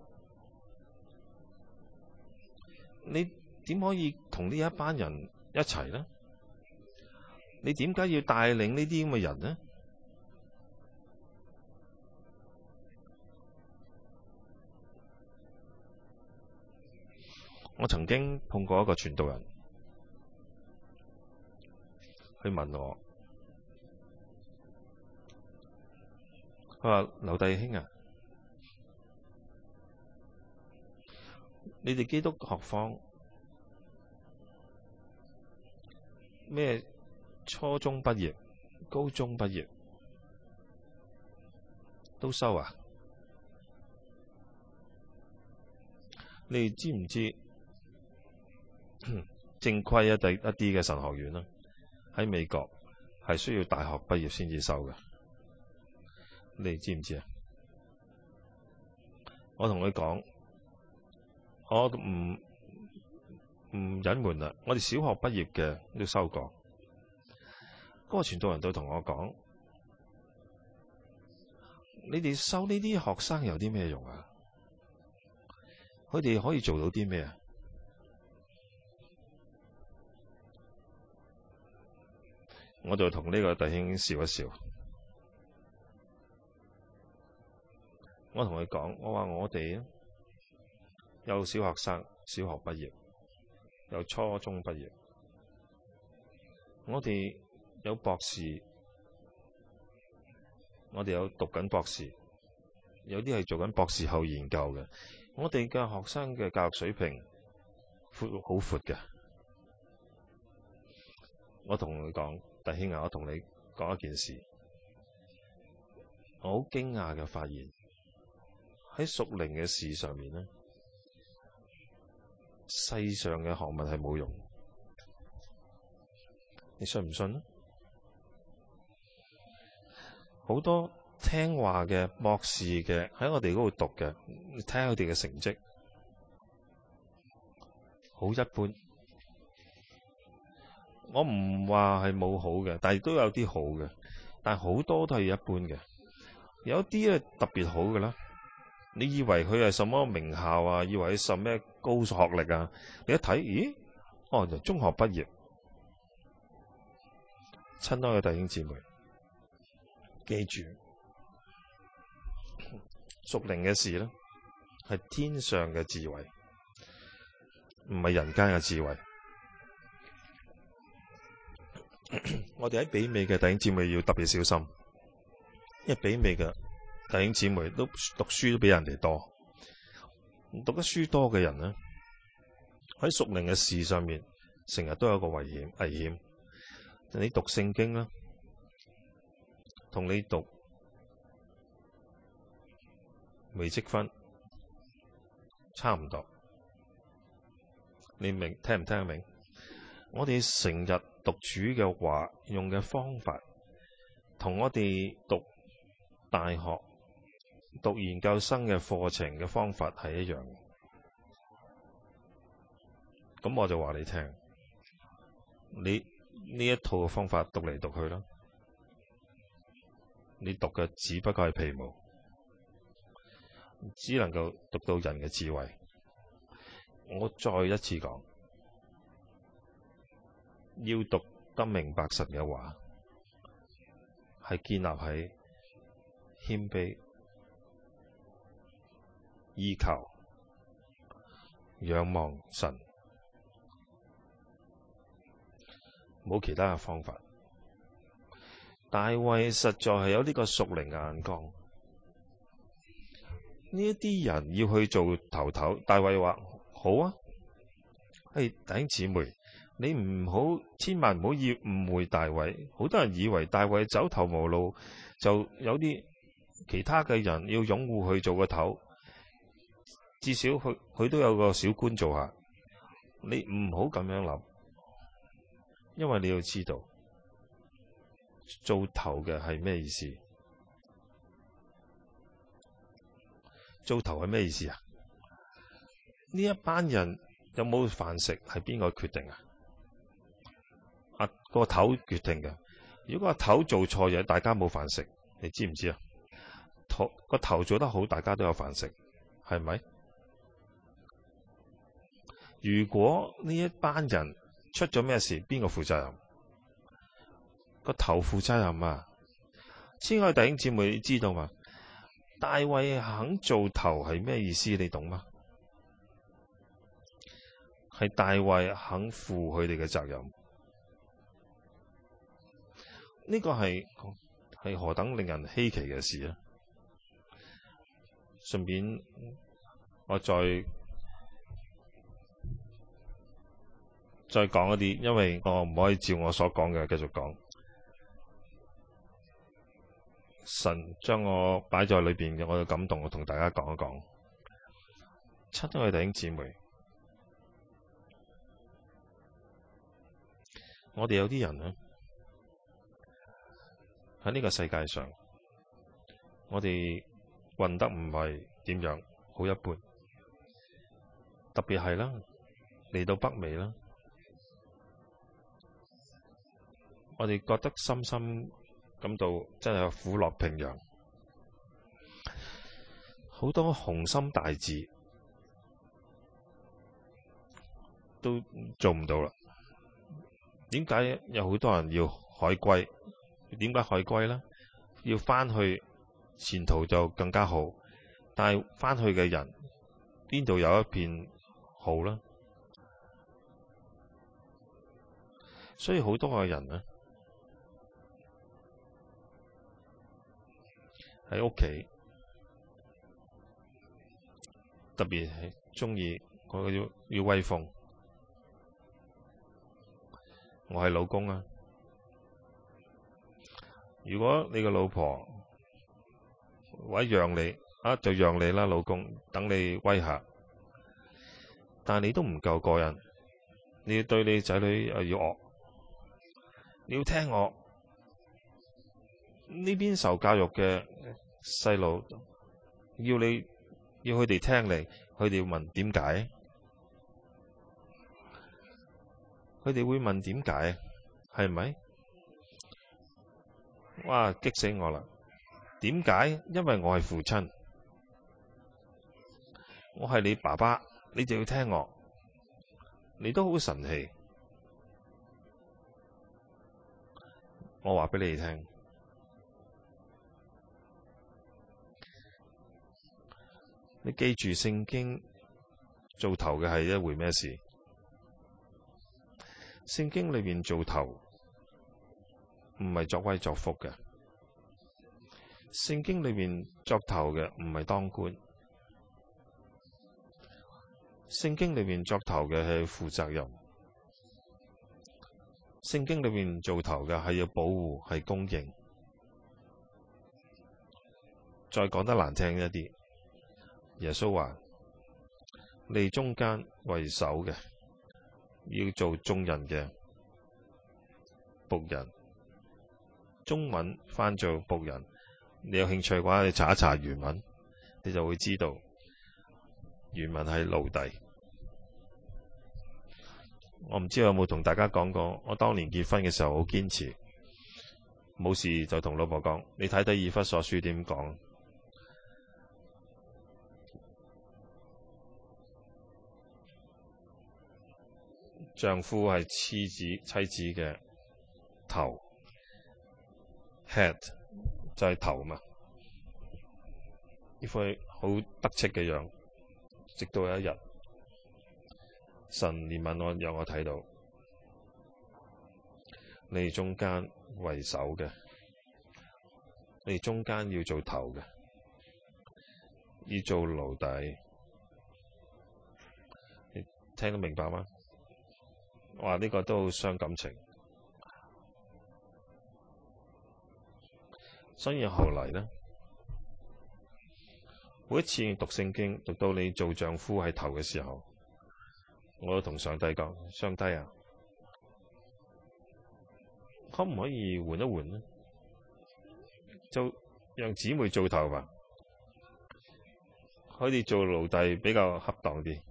你點可以同呢一班人一齊呢？你點解要帶領呢啲咁嘅人呢？我曾經碰過一個傳道人，佢問我，佢話劉弟兄啊，你哋基督學坊咩初中畢業、高中畢業都收啊？你哋知唔知正規一啲一啲嘅神學院啦，喺美國係需要大學畢業先至收嘅？你哋知唔知啊？我同佢講，我唔唔隱瞞啦，我哋小學畢業嘅都收過。嗰個傳道人都同我講，你哋收呢啲學生有啲咩用啊？佢哋可以做到啲咩啊？我就同呢個弟兄笑一笑。我同佢講，我話我哋有小學生小學畢業，有初中畢業，我哋有博士，我哋有讀緊博士，有啲係做緊博士後研究嘅。我哋嘅學生嘅教育水平闊好闊嘅。我同佢講，弟兄啊，我同你講一件事，我好驚訝嘅發現，喺屬靈嘅事上面呢，世上嘅學問係冇用。你信唔信呢？好多聽話嘅博士嘅喺我哋嗰度讀嘅，你睇下佢哋嘅成績好一般。我唔話係冇好嘅，但係都有啲好嘅，但係好多都係一般嘅。有一啲咧特別好嘅啦，你以為佢係什麼名校啊？以為佢什麼高學歷啊？你一睇，咦？哦，就中學畢業。親愛嘅弟兄姊妹，記住，屬靈嘅事呢，係天上嘅智慧，唔係人間嘅智慧。我哋喺北美嘅弟兄姊妹要特別小心，因為北美嘅弟兄姊妹都讀書都比人哋多，讀得書多嘅人呢，喺屬靈嘅事上面，成日都有一個危險危險。你讀聖經啦，同你讀微積分差唔多，你明聽唔聽得明？我哋成日讀主嘅話，用嘅方法，同我哋讀大學、讀研究生嘅課程嘅方法係一樣。咁我就話你聽，你呢一套嘅方法讀嚟讀去啦，你讀嘅只不過係皮毛，只能夠讀到人嘅智慧。我再一次講，要讀得明白神嘅話，係建立喺謙卑、依靠、仰望神，冇其他嘅方法。大衛實在係有呢個屬靈眼光，呢一啲人要去做頭頭。大衛話好啊，係弟兄姊妹，你唔好，千萬唔好以誤會大衛。好多人以為大衛走投無路，就有啲其他嘅人要擁護佢做個頭，至少佢佢都有個小官做下。你唔好咁樣諗，因為你要知道做頭嘅係咩意思。 做頭係咩意思啊？呢一班人有冇飯食係邊個決定啊？啊，個頭決定嘅。如果個頭做錯嘢，大家冇飯食，你知唔知啊？頭個頭做得好，大家都有飯食，係咪？如果呢一班人出咗咩事，邊個負責任？個頭負責任啊！親愛弟兄姊妹，你知道嘛？大衛肯做頭係咩意思？你懂嗎？係大衛肯負佢哋嘅責任。呢個係係何等令人稀奇嘅事啊！順便我再再講一啲，因為我唔可以照我所講嘅繼續講。神將我擺在裏邊嘅，我嘅感動，我同大家講一講。親愛嘅弟兄姊妹，我哋有啲人呢，喺呢個世界上，我哋混得唔係點樣，好一般。特別係啦，嚟到北美啦，我哋覺得深深感到真係苦樂平洋，好多雄心大志都做唔到啦。點解有好多人要海歸？點解海歸呢？要返去前途就更加好，但係返去嘅人邊度有一片好呢？所以好多嘅人呢，喺屋企特別係鍾意嗰個要要威風。我係老公啊，如果你個老婆或者讓你啊，就讓你啦，老公，等你威下。但係你都唔夠過癮，你要對你仔女又要惡，你要聽我。呢邊受教育嘅細路，要你要佢哋聽你，佢哋要問點解？佢哋會問點解？係咪？哇！激死我啦！點解？因為我係父親，我係你爸爸，你就要聽我。你都好神氣。我話俾你聽，你記住聖經做頭嘅係一回咩事？聖經裏面做頭唔係作威作福嘅，聖經裏面作頭嘅唔係當官，聖經裏面作頭嘅係負責任，聖經裏面做頭嘅係要保護，係公義。再講得難聽一啲，耶穌話：你中間為首嘅，要做眾人嘅僕人。中文翻做僕人，你有興趣嘅話，你查一查原文，你就會知道原文係奴隸。我唔知有冇同大家講過，我當年結婚嘅時候好堅持，冇事就同老婆講：你睇睇以弗所書點講？丈夫係妻子妻子嘅頭 ，head 就係頭嘛。呢副好得戚嘅樣，直到有一日，神憐憫我，讓我睇到你哋中間為首嘅，你哋中間要做頭嘅，要做奴隸。你聽得明白嗎？哇！呢個都好傷感情，所以後嚟呢，每一次讀聖經，讀到你做丈夫係頭嘅時候，我都同上帝講：上帝啊，可唔可以換一換呢？就讓姊妹做頭吧。 可以做奴隸比較恰當啲。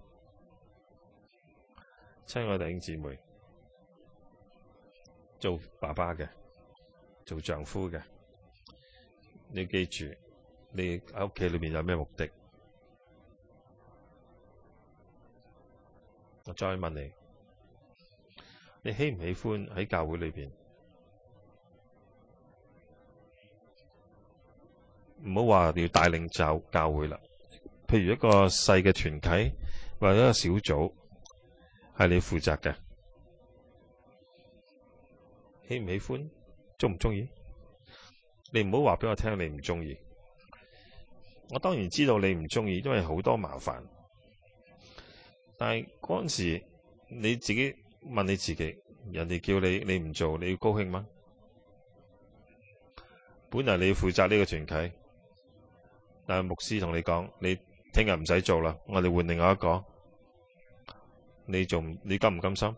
親愛弟兄姊妹，做爸爸嘅，做丈夫嘅，你記住，你喺屋企裏面有咩目的？我再問你，你喜唔喜歡喺教會裏邊？唔好話要帶領教教會啦，譬如一個細嘅團體或者一個小組，係你負責嘅，喜唔喜歡？鍾唔鍾意？你唔好話俾我聽你唔鍾意。我當然知道你唔鍾意，因為好多麻煩。但係嗰陣時你自己問你自己，人哋叫你你唔做，你要高興嗎？本來你要負責呢個團體，但係牧師同你講，你聽日唔使做啦，我哋換另外一個，你做你甘唔甘心？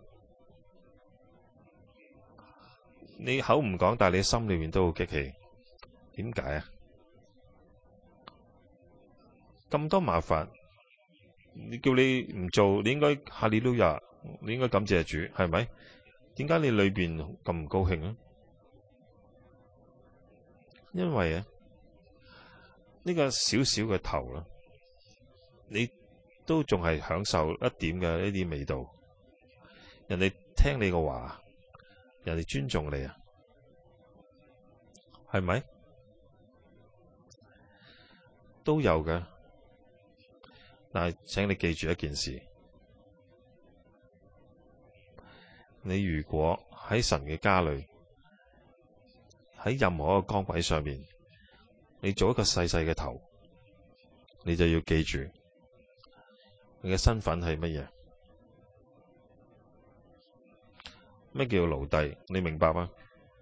你口唔講，但係你心裏面都好激氣，點解啊？咁多麻煩，你叫你唔做，你應該哈利路亞，你應該感謝主，係咪？點解你裏邊咁唔高興啊？因為啊，呢個小小嘅頭啦，你都仲係享受一點嘅呢啲味道。人哋聽你個話，人哋尊重你啊，係咪？都有嘅。但係請你記住一件事，你如果喺神嘅家裏，喺任何一個崗位上面，你做一個細細嘅頭，你就要記住你嘅身份係乜嘢？咩叫奴隸？你明白嗎？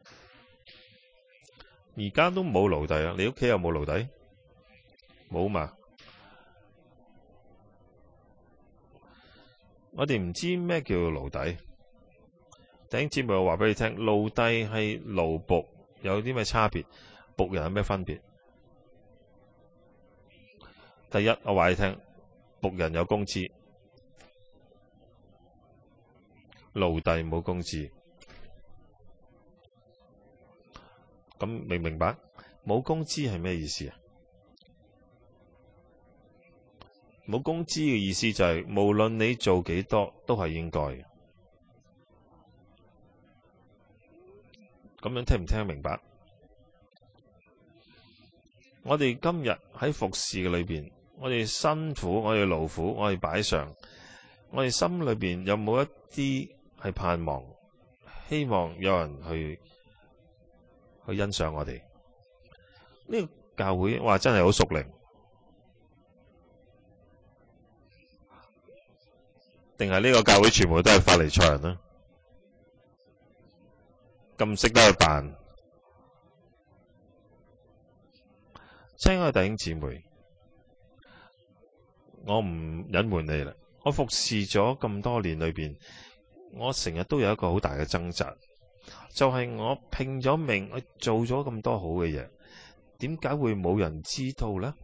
而家都冇奴隸啊！你屋企有冇奴隸？冇嘛？我哋唔知咩叫奴隸。弟兄姊妹，我話俾你聽，奴隸係奴僕，有啲咩差別？僕人有咩分別？第一，我話你聽，僕人有工資，奴隸冇工資。咁明唔明白？冇工資係咩意思啊？冇工資嘅意思就係，無論你做幾多，都係應該嘅。咁樣聽唔聽明白？我哋今日喺服侍嘅裏邊，我哋辛苦，我哋勞苦，我哋擺上，我哋心裏邊有冇一啲係盼望，希望有人去去欣賞我哋？呢個教會話真係好屬靈。定係呢個教會全部都係法利賽人啦，咁識得去扮。親愛弟兄姊妹，我唔隱瞞你啦，我服侍咗咁多年裏邊，我成日都有一個好大嘅掙扎，就係我拼咗命，我做咗咁多好嘅嘢，點解會冇人知道呢？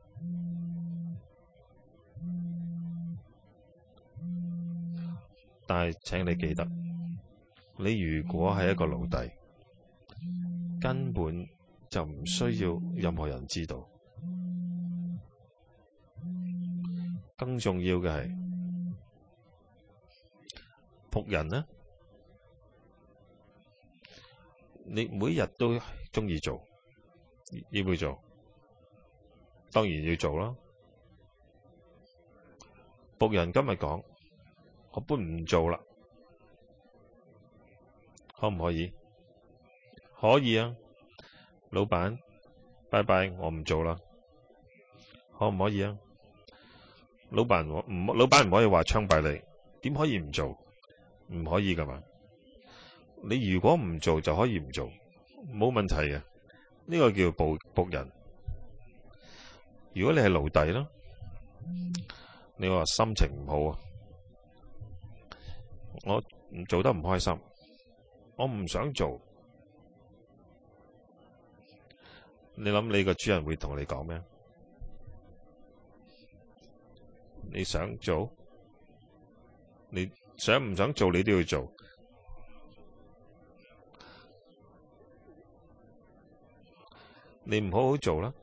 但係請你記得，你如果係一個奴隸，根本就唔需要任何人知道。更重要嘅係僕人呢，你每日都中意做，要唔要做？當然要做啦。僕人今日講，我搬唔做啦，可唔可以？可以啊，老闆，拜拜，我唔做啦，可唔可以啊？老闆唔，老闆唔可以話槍斃你，點可以唔做？唔可以噶嘛？你如果唔做就可以唔做，冇問題嘅。呢個叫僕僕人。如果你係奴隸啦，你話心情唔好啊，我做得唔開心，我唔想做。你諗你個主人會同你講咩？ 你想做？你想唔想做？你都要做。你唔好好做啦，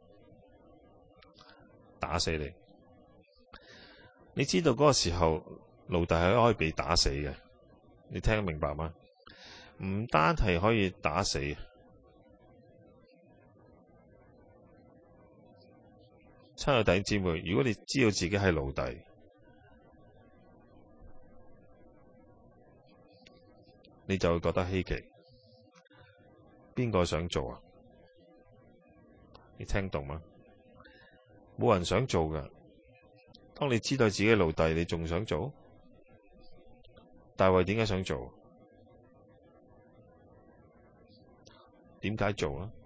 打死你！你知道嗰個時候奴隸係可以被打死嘅，你聽得明白嗎？唔單係可以打死，親愛弟兄姊妹，如果你知道自己係奴隸，你就會覺得稀奇。邊個想做啊？你聽懂嗎？冇人想做㗎。當你知道自己係奴隸，你仲想做？大衛點解想做？點解做呢？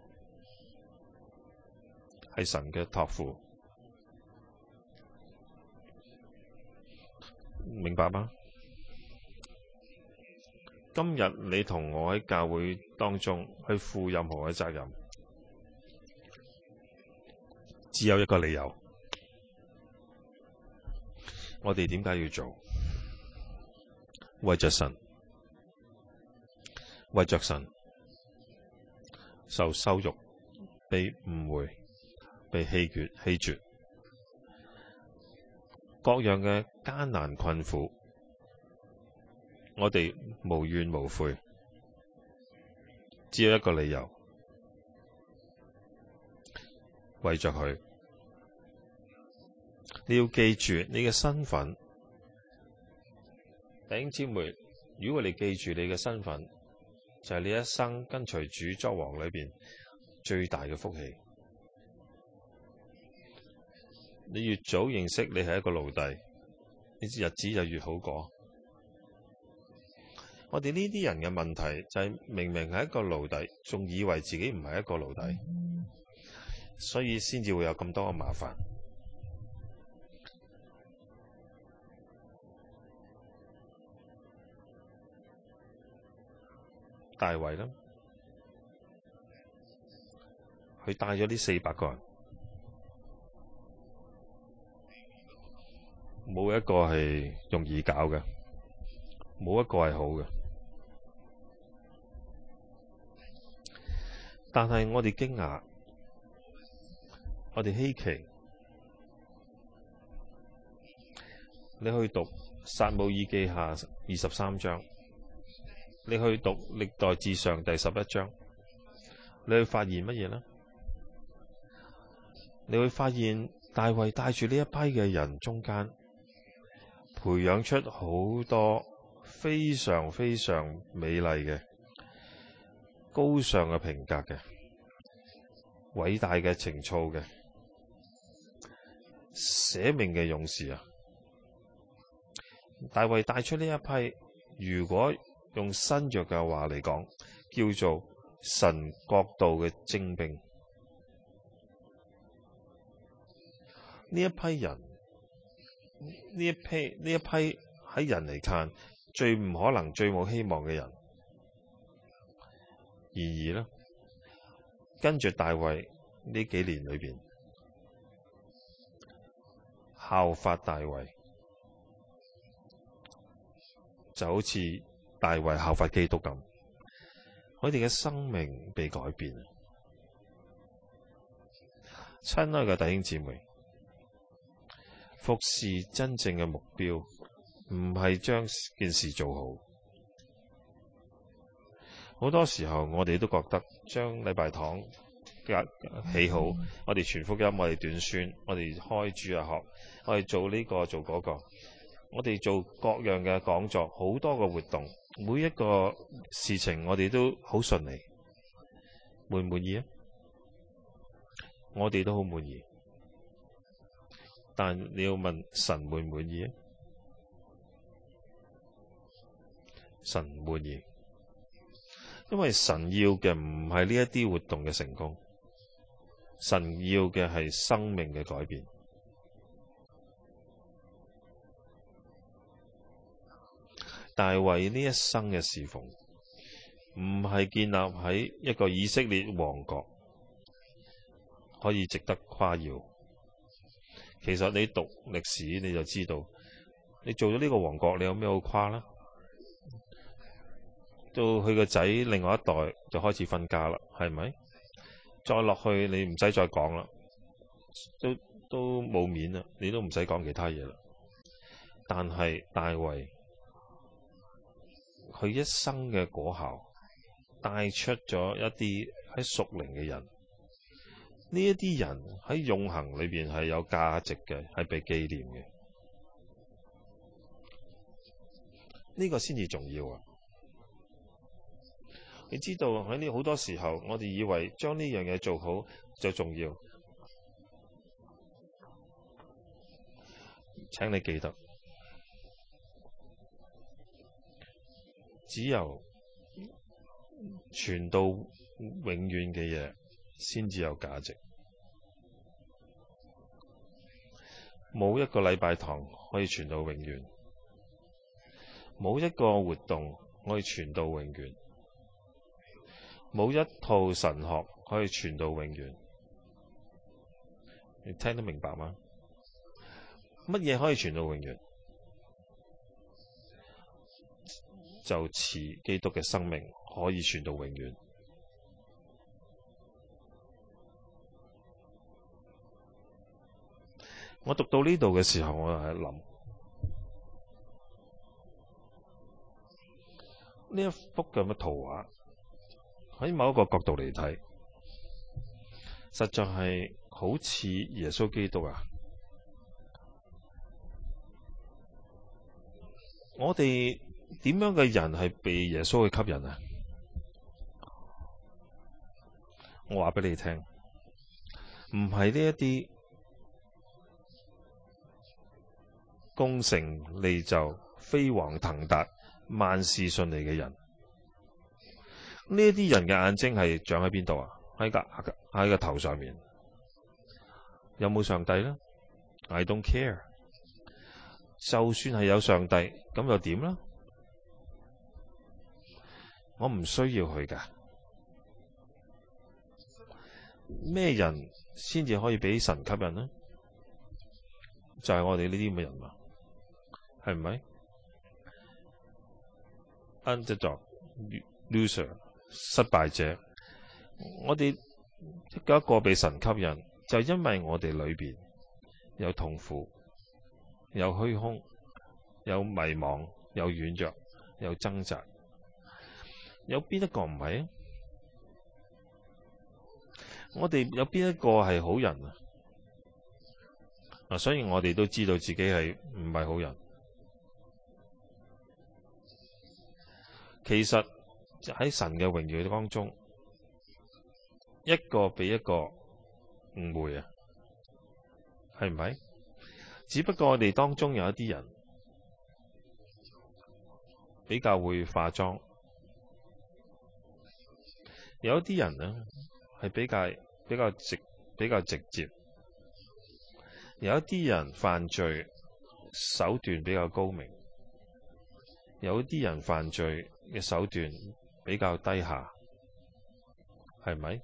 係神嘅託付，明白嗎？今日你同我喺教會當中去負任何嘅責任，只有一個理由，我哋點解要做？為着神，為着神受羞辱、被誤會、被棄絕、棄絕，各樣嘅艱難困苦，我哋無怨無悔，只有一個理由，為着佢。你要記住你嘅身份，弟兄姊妹，如果你記住你嘅身份，就係你一生跟隨主作王裏邊最大嘅福氣。你越早認識你係一個奴隸，你日子就越好過。我哋呢啲人嘅問題就係明明係一個奴隸，仲以為自己唔係一個奴隸，所以先至會有咁多嘅麻煩。大衛啦，佢帶咗呢四百個人，冇一個係容易搞嘅，冇一個係好嘅。但係我哋驚訝，我哋稀奇。你去讀撒母耳記下二十三章，你去讀歷代志上第十一章，你會發現乜嘢呢？你會發現大衛帶住呢一批嘅人中間，培養出好多非常非常美麗嘅、高尚嘅品格嘅、偉大嘅情操嘅、捨命嘅勇士啊！大衛帶出呢一批，如果用新約嘅話嚟講，叫做神國度嘅精兵。呢一批人，呢一批呢一批喺人嚟看最唔可能、最冇希望嘅人，然而呢，跟住大衛呢幾年裏邊，效法大衛，就好似大衛效法基督咁，我哋嘅生命被改變。親愛嘅弟兄姊妹，服侍真正嘅目標唔係將件事做好。好多時候我哋都覺得將禮拜堂起好，我哋傳福音，我哋短宣，我哋開主日學，我哋做呢個做嗰個，我哋做各樣嘅講座，好多個活動，每一個事情我哋都好順利。滿唔滿意啊？我哋都好滿意，但你要問神滿唔滿意啊？神唔滿意，因為神要嘅唔係呢一啲活動嘅成功，神要嘅係生命嘅改變。大衛呢一生嘅侍奉，唔係建立喺一個以色列王國，可以值得誇耀。 其實你讀歷史你就知道，你做咗呢個王國，你有咩好誇啦？到佢個仔另外一代就開始分家啦，係咪？再落去你唔使再講啦，都都冇面啦，你都唔使講其他嘢啦。但係大衛佢一生嘅果效帶出咗一啲喺屬靈嘅人，呢一啲人喺永恆裏邊係有價值嘅，係被紀念嘅，呢個先至重要啊！你知道喺呢好多時候，我哋以為將呢樣嘢做好就重要。請你記得，只有傳到永遠嘅嘢先至有價值。冇一個禮拜堂可以傳到永遠，冇一個活動可以傳到永遠，冇一套神學可以傳到永遠。你聽得明白嗎？乜嘢可以傳到永遠？就似基督嘅生命可以傳到永遠。我讀到呢度嘅時候，我就喺諗呢一幅咁嘅圖畫，喺某一個角度嚟睇，實在係好似耶穌基督啊！我哋點樣嘅人係被耶穌去吸引啊？我話俾你聽，唔係呢一啲功成利就、飛黃騰達、萬事順利嘅人。呢一啲人嘅眼睛係長喺邊度啊？喺個喺個頭上面。有冇上帝呢？ I don't care。就算係有上帝，咁又點啦？我唔需要佢㗎。咩人先至可以俾神吸引呢？就係、是、我哋呢啲咁嘅人嘛，係咪 ？Underdog、loser、失敗者，我哋一個一個被神吸引，就係、因為我哋裏邊有痛苦。有虛空，有迷茫，有軟弱，有掙扎，有邊一個唔係啊？我哋有邊一個係好人啊？嗱，所以我哋都知道自己係唔係好人。其實喺神嘅榮耀當中，一個比一個誤會啊，係唔係？只不過我哋當中有一啲人比較會化妝，有一啲人呢係比較比較直比較直接，有一啲人犯罪手段比較高明，有一啲人犯罪嘅手段比較低下，係咪？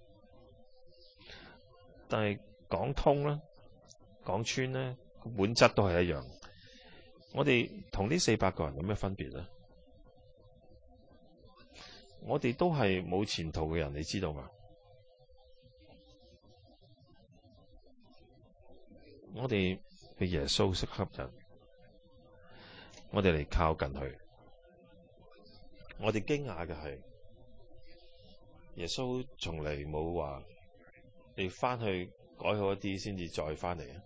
但係講通啦，講穿呢，本質都係一樣。我哋同呢四百個人有咩分別呢？我哋都係冇前途嘅人，你知道嘛？我哋被耶穌識吸引，我哋嚟靠近佢。我哋驚訝嘅係，耶穌從嚟冇話你返去改好一啲先至再返嚟啊！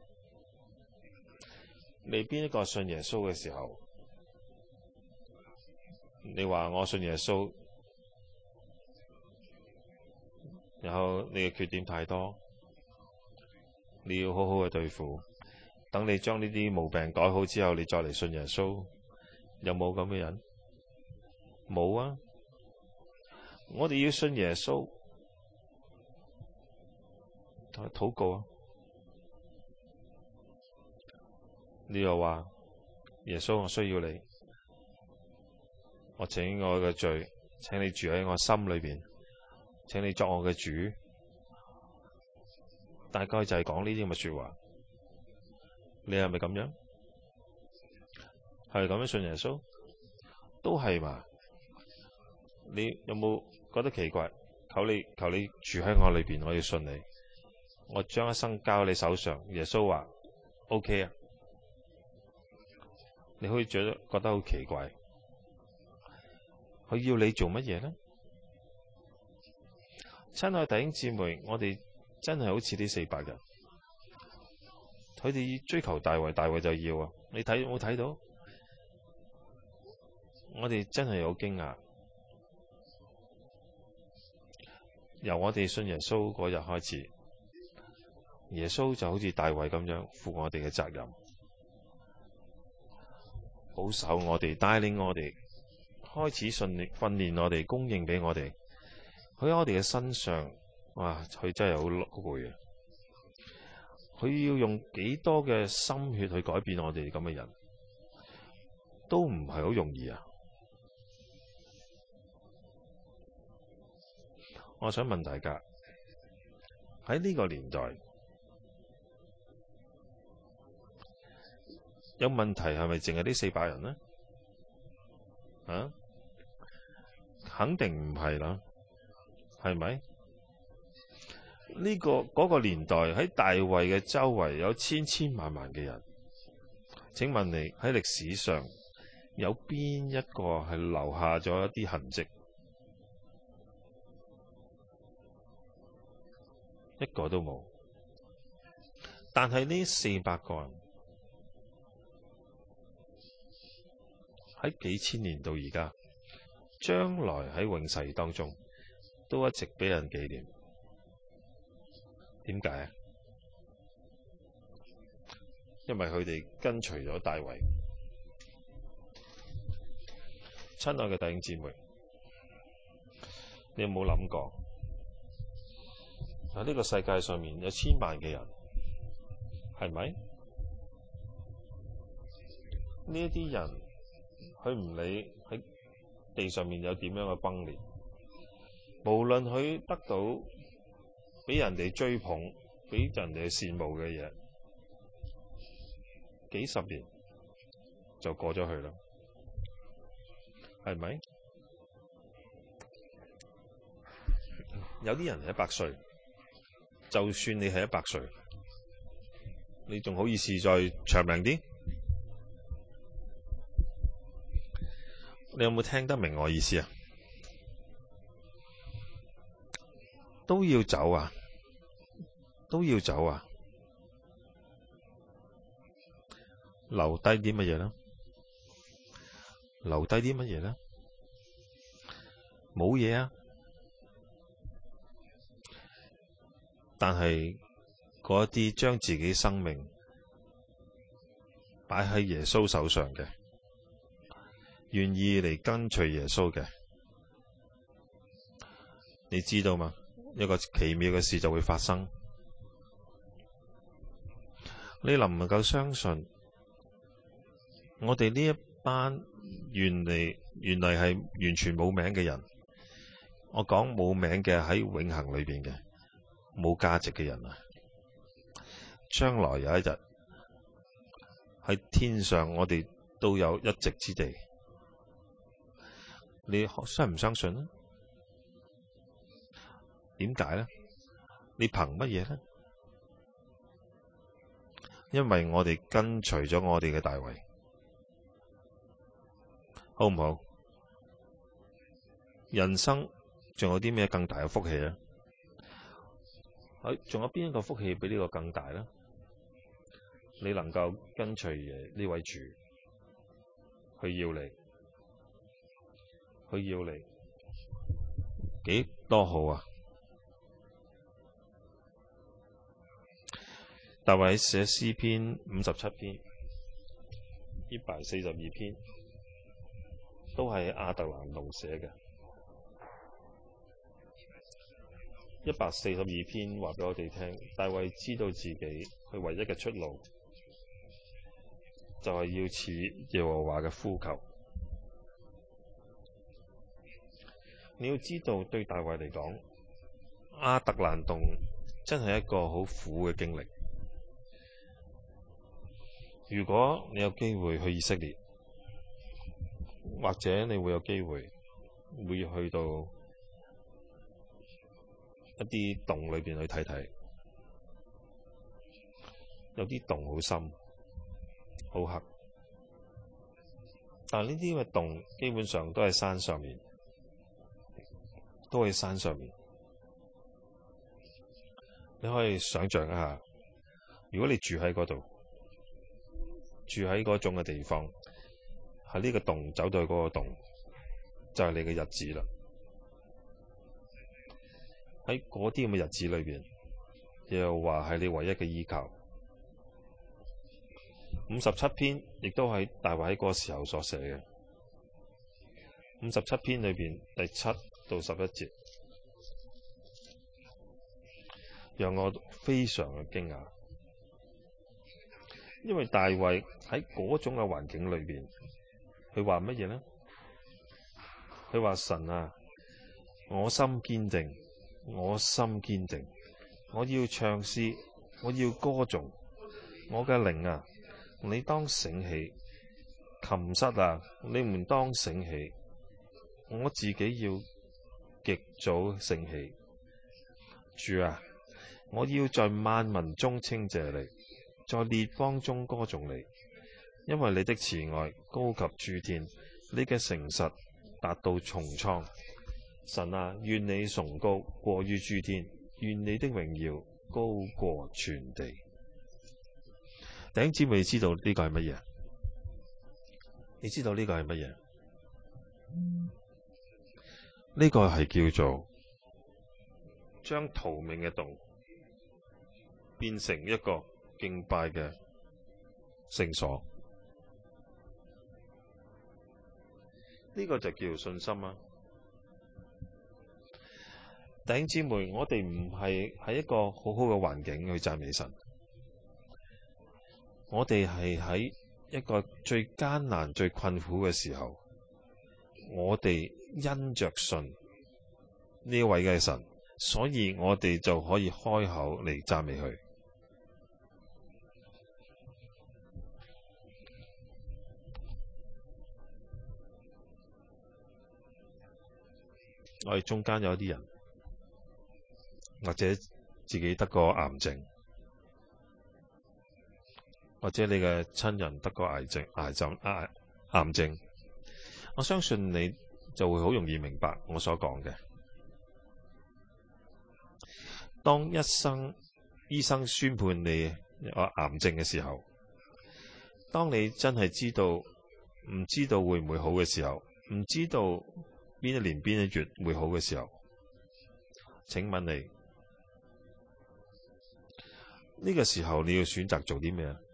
你邊一個信耶穌嘅時候，你話我信耶穌，然後你嘅缺點太多，你要好好嘅對付，等你將呢啲毛病改好之後，你再嚟信耶穌，有冇咁嘅人？冇啊！我哋要信耶穌，禱告啊！你又話耶穌，我需要你，我請我嘅罪，請你住喺我心裏邊，請你作我嘅主。大概就係講呢啲咁嘅說話。 你係咪咁樣？係咁樣信耶穌？都係嘛？你有冇覺得奇怪？求你求你住喺我裏邊，我要信你，我將一生交喺你手上。耶穌話 OK 啊？你可以覺得覺得好奇怪，佢要你做乜嘢呢？親愛弟兄姊妹，我哋真係好似呢四百人，佢哋追求大衛，大衛就要啊！你睇有冇睇到？我哋真係好驚訝，由我哋信耶穌嗰日開始，耶穌就好似大衛咁樣負我哋嘅責任，保守我哋，帶領我哋，開始訓練訓練我哋，供應俾我哋。佢喺我哋嘅身上，哇！佢真係好攰啊！佢要用幾多嘅心血去改變我哋咁嘅人，都唔係好容易啊！我想問大家，喺呢個年代有問題係咪淨係呢四百人呢？啊，肯定唔係啦，係咪？呢個嗰個年代喺大衛嘅周圍有千千萬萬嘅人，請問你喺歷史上有邊一個係留下咗一啲痕跡？一個都冇。但係呢四百個人喺幾千年到而家，將來喺永世當中都一直俾人紀念。點解啊？因為佢哋跟隨咗大衛。親愛嘅弟兄姊妹，你有冇諗過喺呢個世界上面有千萬嘅人，係咪？呢一啲人，佢唔理喺地上面有點樣嘅崩裂，無論佢得到俾人哋追捧、俾人哋羨慕嘅嘢，幾十年就過咗去啦，係咪？有啲人係一百歲，就算你係一百歲，你仲好意思再長命啲？你有冇聽得明我意思啊？都要走啊，都要走啊，留低啲乜嘢呢？留低啲乜嘢呢？冇嘢啊，但係嗰一啲將自己生命擺喺耶穌手上嘅，願意嚟跟隨耶穌嘅，你知道嗎？一個奇妙嘅事就會發生。你能唔能夠相信，我哋呢一班原嚟原嚟係完全冇名嘅人，我講冇名嘅喺永恆裏邊嘅冇價值嘅人啊，將來有一日喺天上，我哋都有一席之地。你相唔相信呢？點解呢？你憑乜嘢呢？因為我哋跟隨咗我哋嘅大衛，好唔好？人生仲有啲咩更大嘅福氣呢？仲有邊一個福氣比呢個更大呢？你能夠跟隨呢位主，佢要你，佢要你，幾多好啊！大衛寫詩篇五十七篇，一百四十二篇，都係亞特蘭洞寫嘅。一百四十二篇話俾我哋聽，大衛知道自己佢唯一嘅出路就係要似耶和華嘅呼求。你要知道，對大衛嚟講，亞特蘭洞真係一個好苦嘅經歷。 如果你有機會去以色列，或者你會有機會會去到一啲洞裏邊去睇睇，有啲洞好深好黑，但係呢啲嘅洞基本上都喺山上面，都喺山上面。你可以想象一下，如果你住喺嗰度，住喺嗰種嘅地方，喺呢個洞走到去嗰個洞，就係你嘅日子啦。喺嗰啲咁嘅日子裏邊，又話係你唯一嘅依靠。五十七篇亦都係大衛喺嗰個時候所寫嘅。五十七篇裏邊第七到十一節，讓我非常嘅驚訝，因為大衛喺嗰種嘅環境裏邊，佢話乜嘢呢？佢話神啊，我心堅定，我心堅定，我要唱詩，我要歌頌，我嘅靈啊，你當醒起，琴瑟啊，你們當醒起，我自己要極早醒起。主啊，我要在萬民中稱謝你，在列邦中歌頌你，因為你的慈愛高及諸天，你嘅誠實達到穹蒼。神啊，願你崇高過於諸天，願你的榮耀高過全地。弟兄姊妹，知道呢個係乜嘢？你知道呢個係乜嘢？呢個係叫做將逃命嘅洞變成一個敬拜嘅聖所。呢個就叫信心啊！弟兄姊妹，我哋唔係喺一個好好嘅環境去讚美神，我哋係喺一個最艱難、最困苦嘅時候，我哋因着信呢位嘅神，所以我哋就可以開口嚟讚美佢。我哋中間有啲人，或者自己得個癌症，或者你嘅親人得個癌症、癌症、癌癌症，我相信你就會好容易明白我所講嘅。當一生醫生宣判你有癌症嘅時候，當你真係知道唔知道會唔會好嘅時候，唔知道邊一年邊一月會好嘅時候，請問你呢個時候你要選擇做啲咩啊？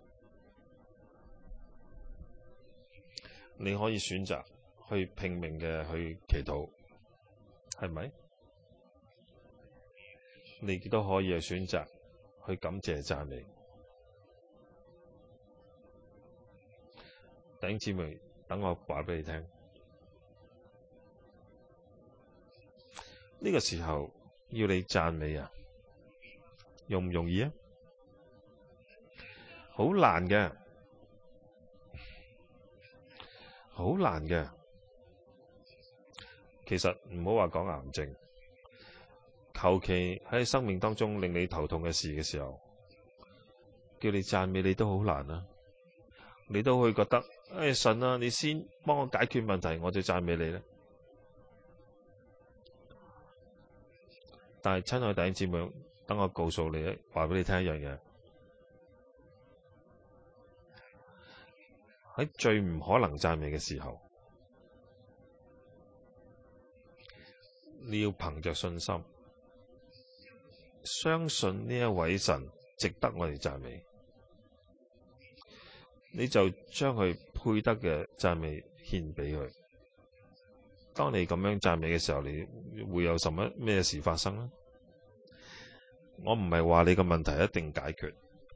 你可以選擇去拼命嘅去祈禱，係咪？你亦都可以去選擇去感謝讚美。弟兄姊妹，等我話俾你聽，呢個時候要你讚美啊，容唔容易啊？好難嘅，好難嘅。其實唔好話講癌症，求其喺生命當中令你頭痛嘅事嘅時候，叫你讚美你都好難啊！你都會覺得，哎，神啊，你先幫我解決問題，我就讚美你咧。但係親愛弟兄姊妹，等我告訴你，話俾你聽一樣嘢，喺最唔可能讚美嘅時候，你要憑着信心，相信呢一位神值得我哋讚美，你就將佢配得嘅讚美獻俾佢。當你咁樣讚美嘅時候，你會有什麼咩事發生呢？我唔係話你個問題一定解決，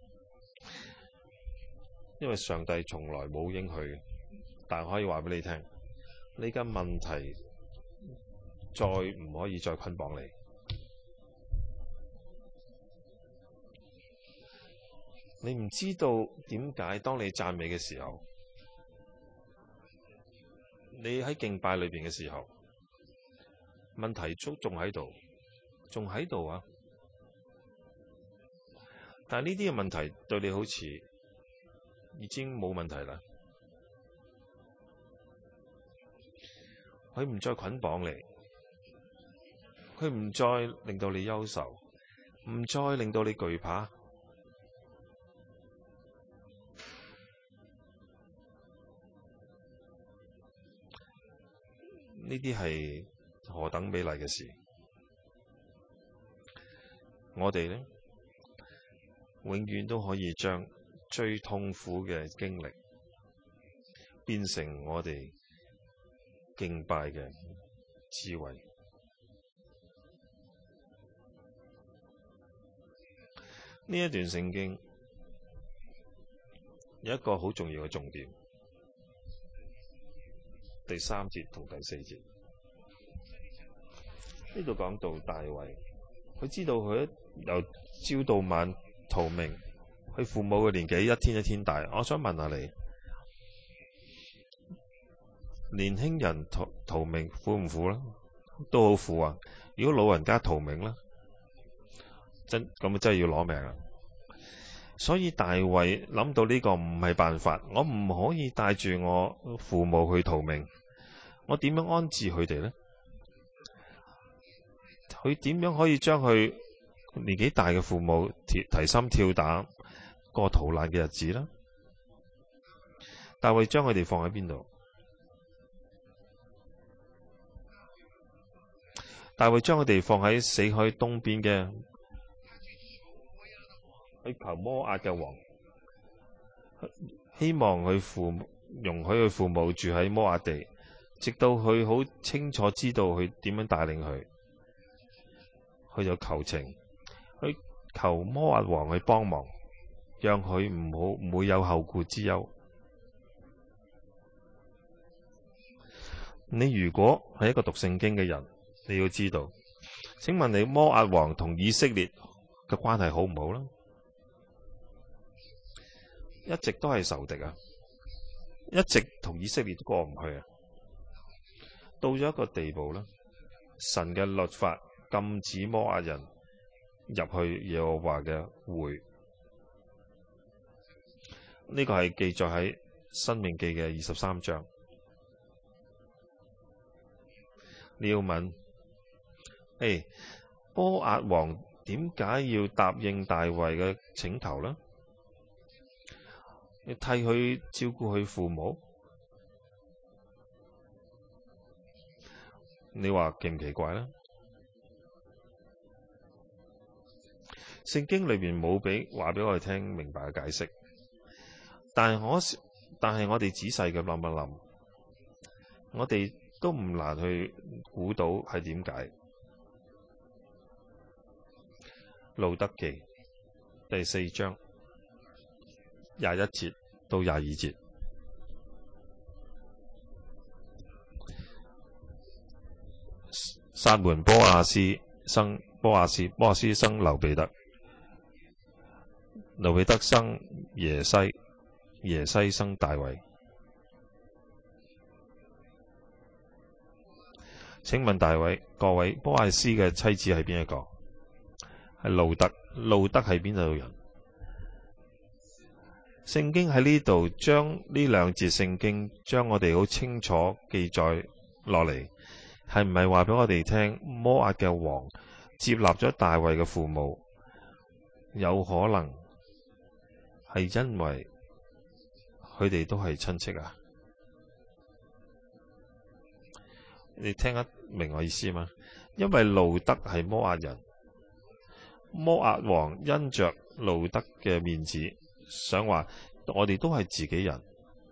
因為上帝從來冇應許，但係可以話俾你聽，你嘅問題再唔可以再捆綁你。 你唔知道點解當你讚美嘅時候，你喺敬拜裏邊嘅時候，問題都仲喺度，仲喺度啊！但係呢啲嘅問題對你好似已經冇問題啦，佢唔再捆綁你，佢唔再令到你憂愁，唔再令到你懼怕。呢啲係何等美麗嘅事！我哋呢，永遠都可以將最痛苦嘅經歷變成我哋敬拜嘅智慧。呢一段聖經有一個好重要嘅重點，第三節同第四節，呢度講到大衛，佢知道佢由朝到晚逃命，佢父母嘅年紀一天一天大。我想問下你，年輕人逃逃命苦唔苦啦？都好苦啊！如果老人家逃命咧，真咁真係要攞命啊！所以大衛諗到呢個唔係辦法，我唔可以帶住我父母去逃命，我點樣安置佢哋呢？佢點樣可以將佢年紀大嘅父母提提心吊膽過逃難嘅日子呢？大衛將佢哋放喺邊度？大衛將佢哋放喺死海東邊嘅，去求摩押嘅王，希望佢父容許佢父母住喺摩押地，直到佢好清楚知道佢點樣帶領佢，佢就求情，去求摩押王去幫忙，讓佢唔好唔會有後顧之憂。你如果係一個讀聖經嘅人，你要知道，請問你摩押王同以色列嘅關係好唔好呢？一直都係仇敵啊，一直同以色列都過唔去啊。到咗一個地步呢，神嘅律法禁止摩押人入去耶和華嘅會，呢、這個係記載喺申命記嘅二十三章。你要問，誒，摩押王點解要答應大衛嘅請求呢？你替佢照顧佢父母，你話奇唔奇怪呢？聖經裏邊冇俾話俾我哋聽明白嘅解釋，但係我但係我哋仔細嘅諗一諗，我哋都唔難去估到係點解。路得記第四章廿一節到廿二節，撒門波亞斯生波亞斯，波亞斯生流比德，流比德生耶西，耶西生大衛。請問大衛，各位，波亞斯嘅妻子係邊一個？係路得。路得係邊度人？聖經喺呢度將呢兩節聖經將我哋好清楚記載落嚟，係唔係話俾我哋聽摩押嘅王接納咗大衛嘅父母，有可能係因為佢哋都係親戚啊？你聽得明我意思嗎？因為路得係摩押人，摩押王因着路得嘅面子，想話我哋都係自己人。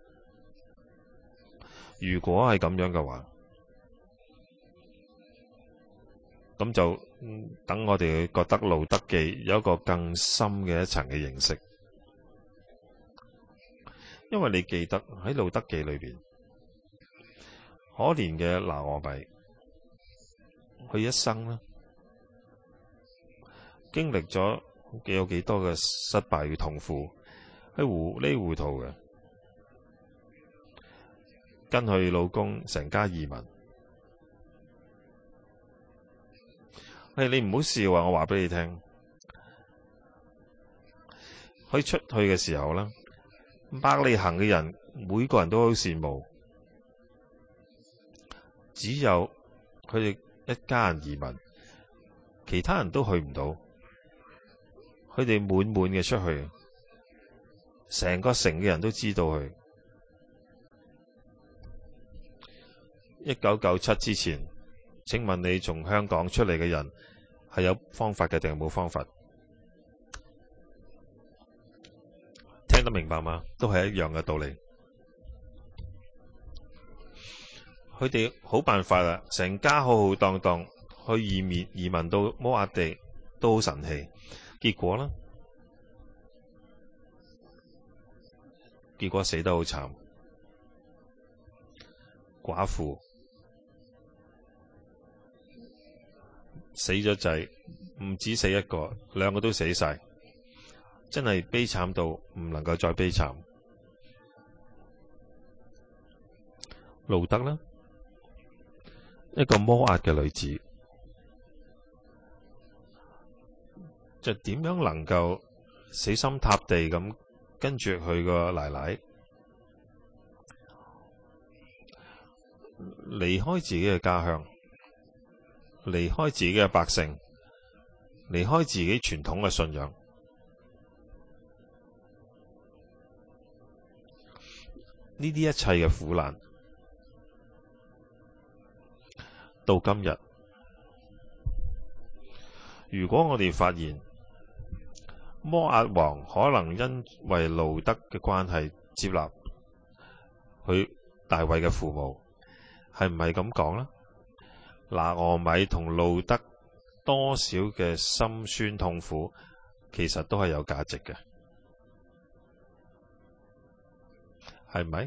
如果係咁樣嘅話，咁就、嗯、等我哋覺得路得記有一個更深嘅一層嘅認識。因為你記得喺路得記裏邊，可憐嘅拿俄米，佢一生呢，經歷咗有幾多嘅失敗與痛苦， 係糊呢糊塗嘅，跟佢老公成家移民。係你唔好笑啊！我話俾你聽，佢出去嘅時候呢，伯利恆嘅人每個人都好羨慕，只有佢哋一家人移民，其他人都去唔到。佢哋滿滿嘅出去，成個城嘅人都知道佢。一九九七之前，請問你從香港出嚟嘅人係有方法嘅定係冇方法？聽得明白嗎？都係一樣嘅道理。佢哋好辦法啦，成家浩浩蕩蕩去移民移民到摩押地都好神氣。結果呢？結果死得好慘，寡婦死咗仔，唔止死一個，兩個都死晒，真係悲慘到唔能夠再悲慘。路德呢，一個摩押嘅女子，就點樣能夠死心塌地咁跟住佢個奶奶離開自己嘅家鄉，離開自己嘅百姓，離開自己傳統嘅信仰。呢啲一切嘅苦難，到今日，如果我哋發現摩押王可能因為路德嘅關係接納佢大衛嘅父母，係唔係咁講呢？拿俄米同路德多少嘅心酸痛苦，其實都係有價值嘅，係咪？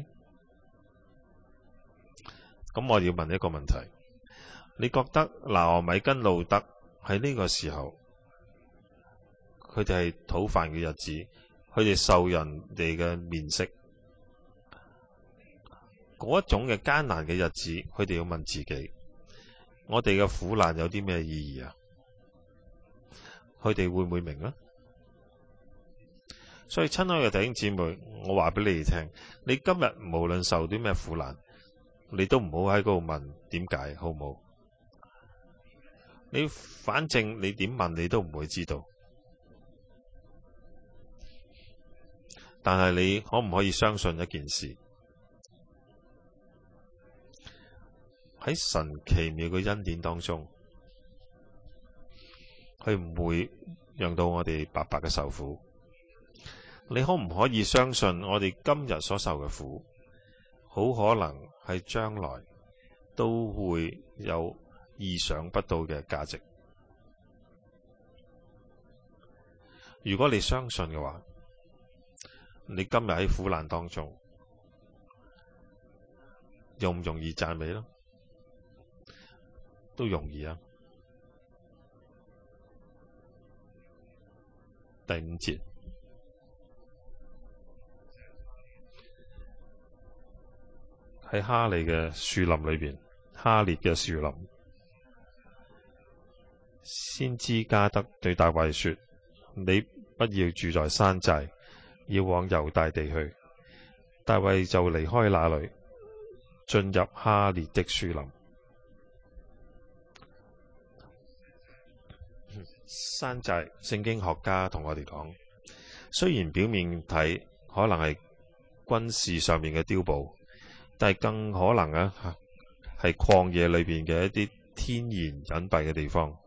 咁我要問一個問題，你覺得拿俄米跟路德喺呢個時候，佢哋係討飯嘅日子，佢哋受人哋嘅面色，嗰一種嘅艱難嘅日子，佢哋要問自己，我哋嘅苦難有啲咩意義啊？佢哋會唔會明呢？所以親愛嘅弟兄姊妹，我話俾你哋聽，你今日無論受啲咩苦難，你都唔好喺嗰度問點解，好唔好？你反正你點問你都唔會知道。但係你可唔可以相信一件事？喺神奇妙嘅恩典當中，佢唔會讓到我哋白白嘅受苦。你可唔可以相信我哋今日所受嘅苦，好可能係將來都會有意想不到嘅價值？如果你相信嘅話，你今日喺苦難當中，容唔容易讚美呢？都容易啊。第五節，喺哈利嘅樹林裏邊，哈列嘅樹林，先知加得對大衛說：你不要住在山寨，要往猶大地去。大衛就離開那裏，進入哈列的樹林。山寨，聖經學家同我哋講，雖然表面睇可能係軍事上面嘅碉堡，但係更可能啊係曠野裏邊嘅一啲天然隱蔽嘅地方。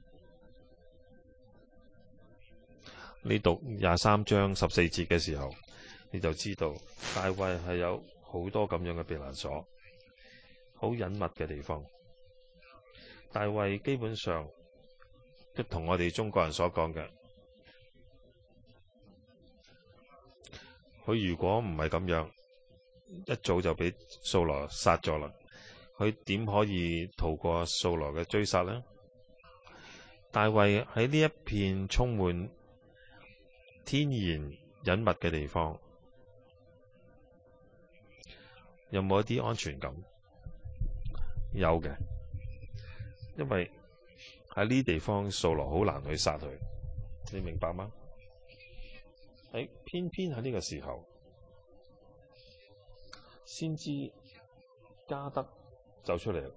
你讀廿三章十四節嘅時候，你就知道大衛係有好多咁樣嘅避難所，好隱密嘅地方。大衛基本上都同我哋中國人所講嘅，佢如果唔係咁樣，一早就俾掃羅殺咗啦。佢點可以逃過掃羅嘅追殺呢？大衛喺呢一片充滿天然隱密嘅地方，有冇一啲安全感？有嘅，因為喺呢地方掃羅好難去殺佢，你明白嗎？喺偏偏喺呢個時候，先知加德走出嚟，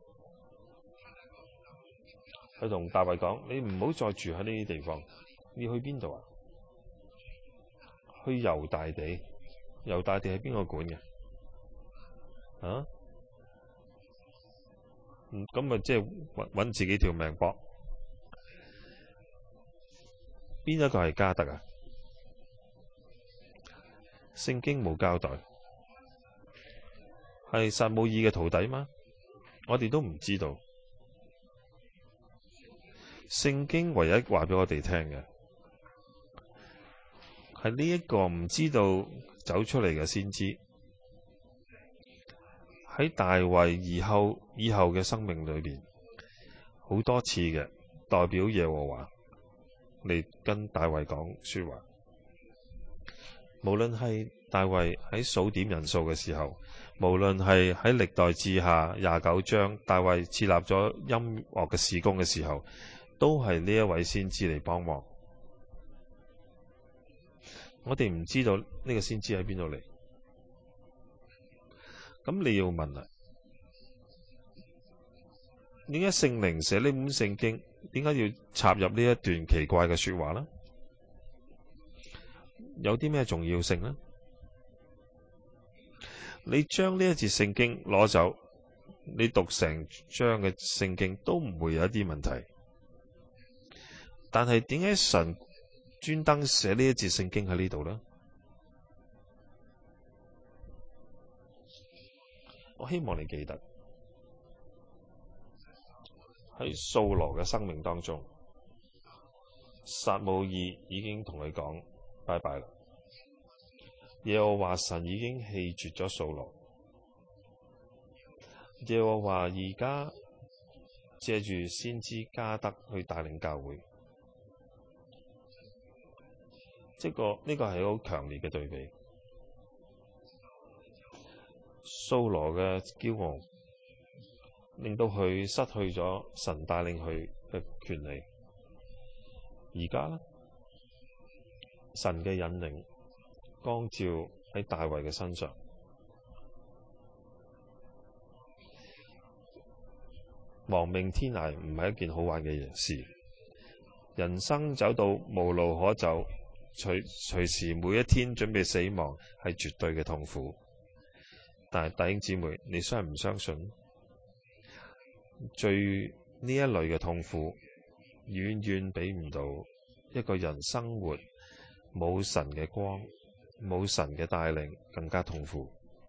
佢同大衛講：你唔好再住喺呢啲地方，你要去邊度啊？去猶大地。猶大地係邊個管嘅？啊？咁咪即係揾自己條命搏？邊一個係加德啊？聖經冇交代，係撒母耳嘅徒弟嗎？我哋都唔知道。聖經唯一話俾我哋聽嘅係呢一個唔知道走出嚟嘅先知，喺大衛以後以後嘅生命裏邊，好多次嘅代表耶和華嚟跟大衛講說話。無論係大衛喺數點人數嘅時候，無論係喺歷代志下廿九章大衛設立咗音樂嘅事工嘅時候，都係呢一位先知嚟幫忙。我哋唔知道呢個先知喺邊度嚟，咁你要問啦，點解聖靈寫呢本聖經，點解要插入呢一段奇怪嘅說話呢？有啲咩重要性呢？你將呢一節聖經攞走，你讀成章嘅聖經都唔會有一啲問題。但係點解神專登寫呢一節聖經喺呢度呢？我希望你記得，喺掃羅嘅生命當中，撒母耳已經同佢講拜拜啦。耶和華神已經棄絕咗掃羅，耶和華而家借住先知加德去帶領教會，即個呢個係好強烈嘅對比。掃羅嘅驕傲令到佢失去咗神帶領佢嘅權利，而家呢，神嘅引領光照喺大衛嘅身上，亡命天涯唔係一件好玩嘅事。人生走到無路可走，隨隨時每一天準備死亡，係絕對嘅痛苦。但係弟兄姊妹，你相唔相信？最呢一類嘅痛苦，遠遠比唔到一個人生活冇神嘅光，冇神嘅帶領更加痛苦。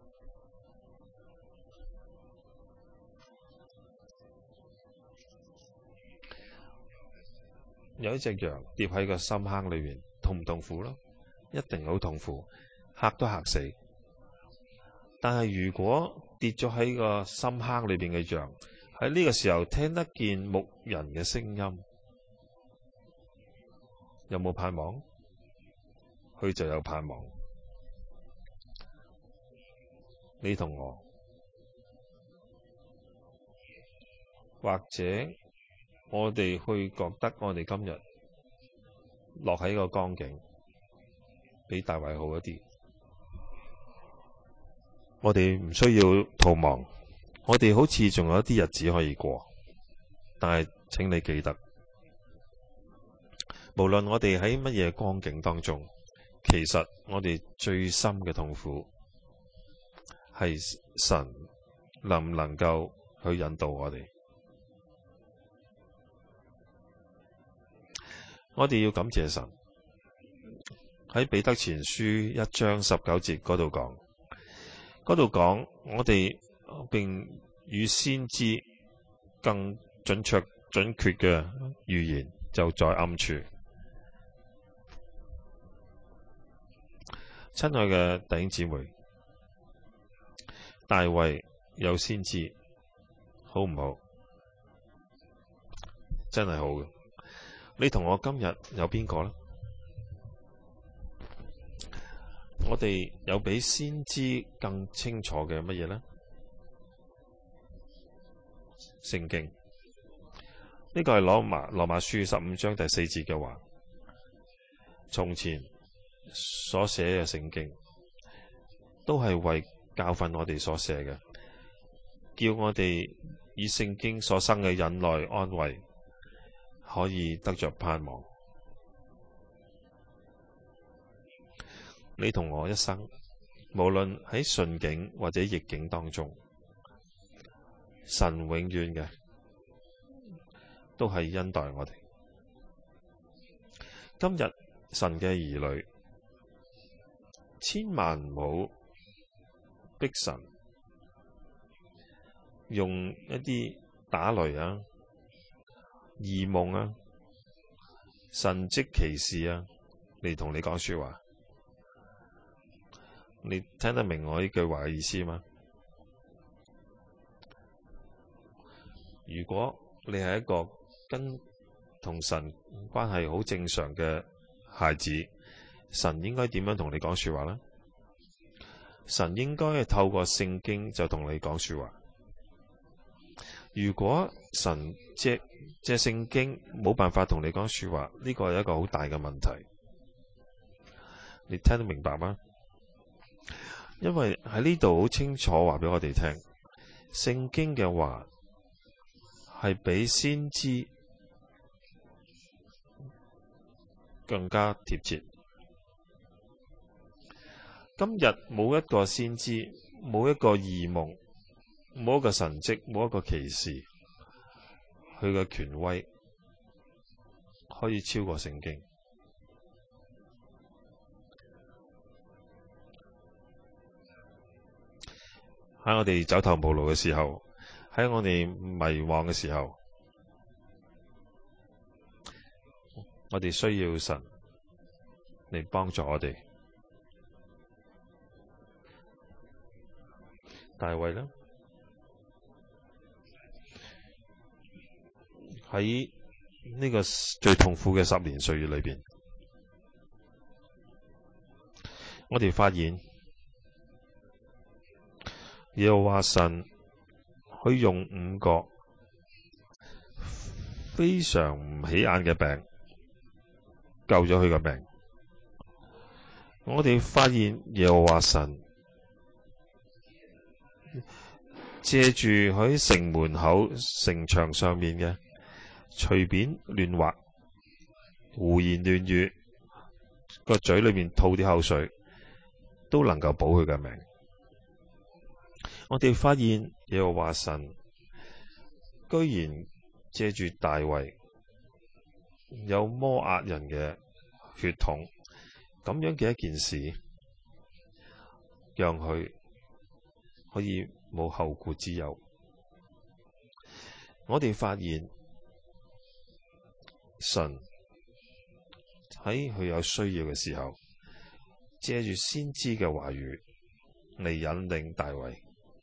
有一隻羊跌喺個深坑裏面，痛唔痛苦咯？一定好痛苦，嚇都嚇死。但係如果跌咗喺個深坑裏邊嘅羊，喺呢個時候聽得見牧人嘅聲音，有冇盼望？佢就有盼望。你同我，或者我哋去覺得我哋今日落喺個光景比大衛好一啲，我哋唔需要逃亡，我哋好似仲有一啲日子可以過。但係請你記得，無論我哋喺乜嘢光景當中，其實我哋最深嘅痛苦係神能唔能夠去引導我哋。我哋要感謝神，喺彼得前書一章十九節嗰度講，嗰度講我哋並與先知更準確準確嘅預言就在暗處。親愛嘅弟兄姊妹，大衛有先知，好唔好？真係好嘅。你同我今日有邊個呢？ 我哋有比先知更清楚嘅乜嘢呢？聖經呢個係羅馬羅馬書十五章第四節嘅話，從前所寫嘅聖經都係為教訓我哋所寫嘅，叫我哋以聖經所生嘅忍耐安慰，可以得着盼望。你同我一生，無論喺順境或者逆境當中，神永遠嘅都係恩待我哋。今日神嘅兒女，千萬唔好逼神用一啲打雷啊、異夢啊、神蹟奇事啊嚟同你講說話。你聽得明我呢句話嘅意思嗎？如果你係一個跟同神關係好正常嘅孩子，神應該點樣同你講說話呢？神應該係透過聖經就同你講說話。如果神借借聖經冇辦法同你講說話，呢個係一個好大嘅問題。你聽得明白嗎？因為喺呢度好清楚話俾我哋聽，聖經嘅話係比先知更加貼切。今日冇一個先知，冇一個異夢，冇一個神蹟，冇一個奇事，佢嘅權威可以超過聖經。喺我哋走投無路嘅時候，喺我哋迷惘嘅時候，我哋需要神嚟幫助我哋。大衛呢，喺呢個最痛苦嘅十年歲月裏邊，我哋發現耶和華神佢用五個非常唔起眼嘅病救咗佢嘅命。我哋發現耶和華神借住喺城門口城牆上面嘅隨便亂畫胡言亂語，個嘴裏面吐啲口水都能夠保佢嘅命。我哋發現耶和華神居然借住大衛有摩押人嘅血統咁樣嘅一件事，讓佢可以冇後顧之憂。我哋發現神喺佢有需要嘅時候，借住先知嘅話語嚟引領大衛。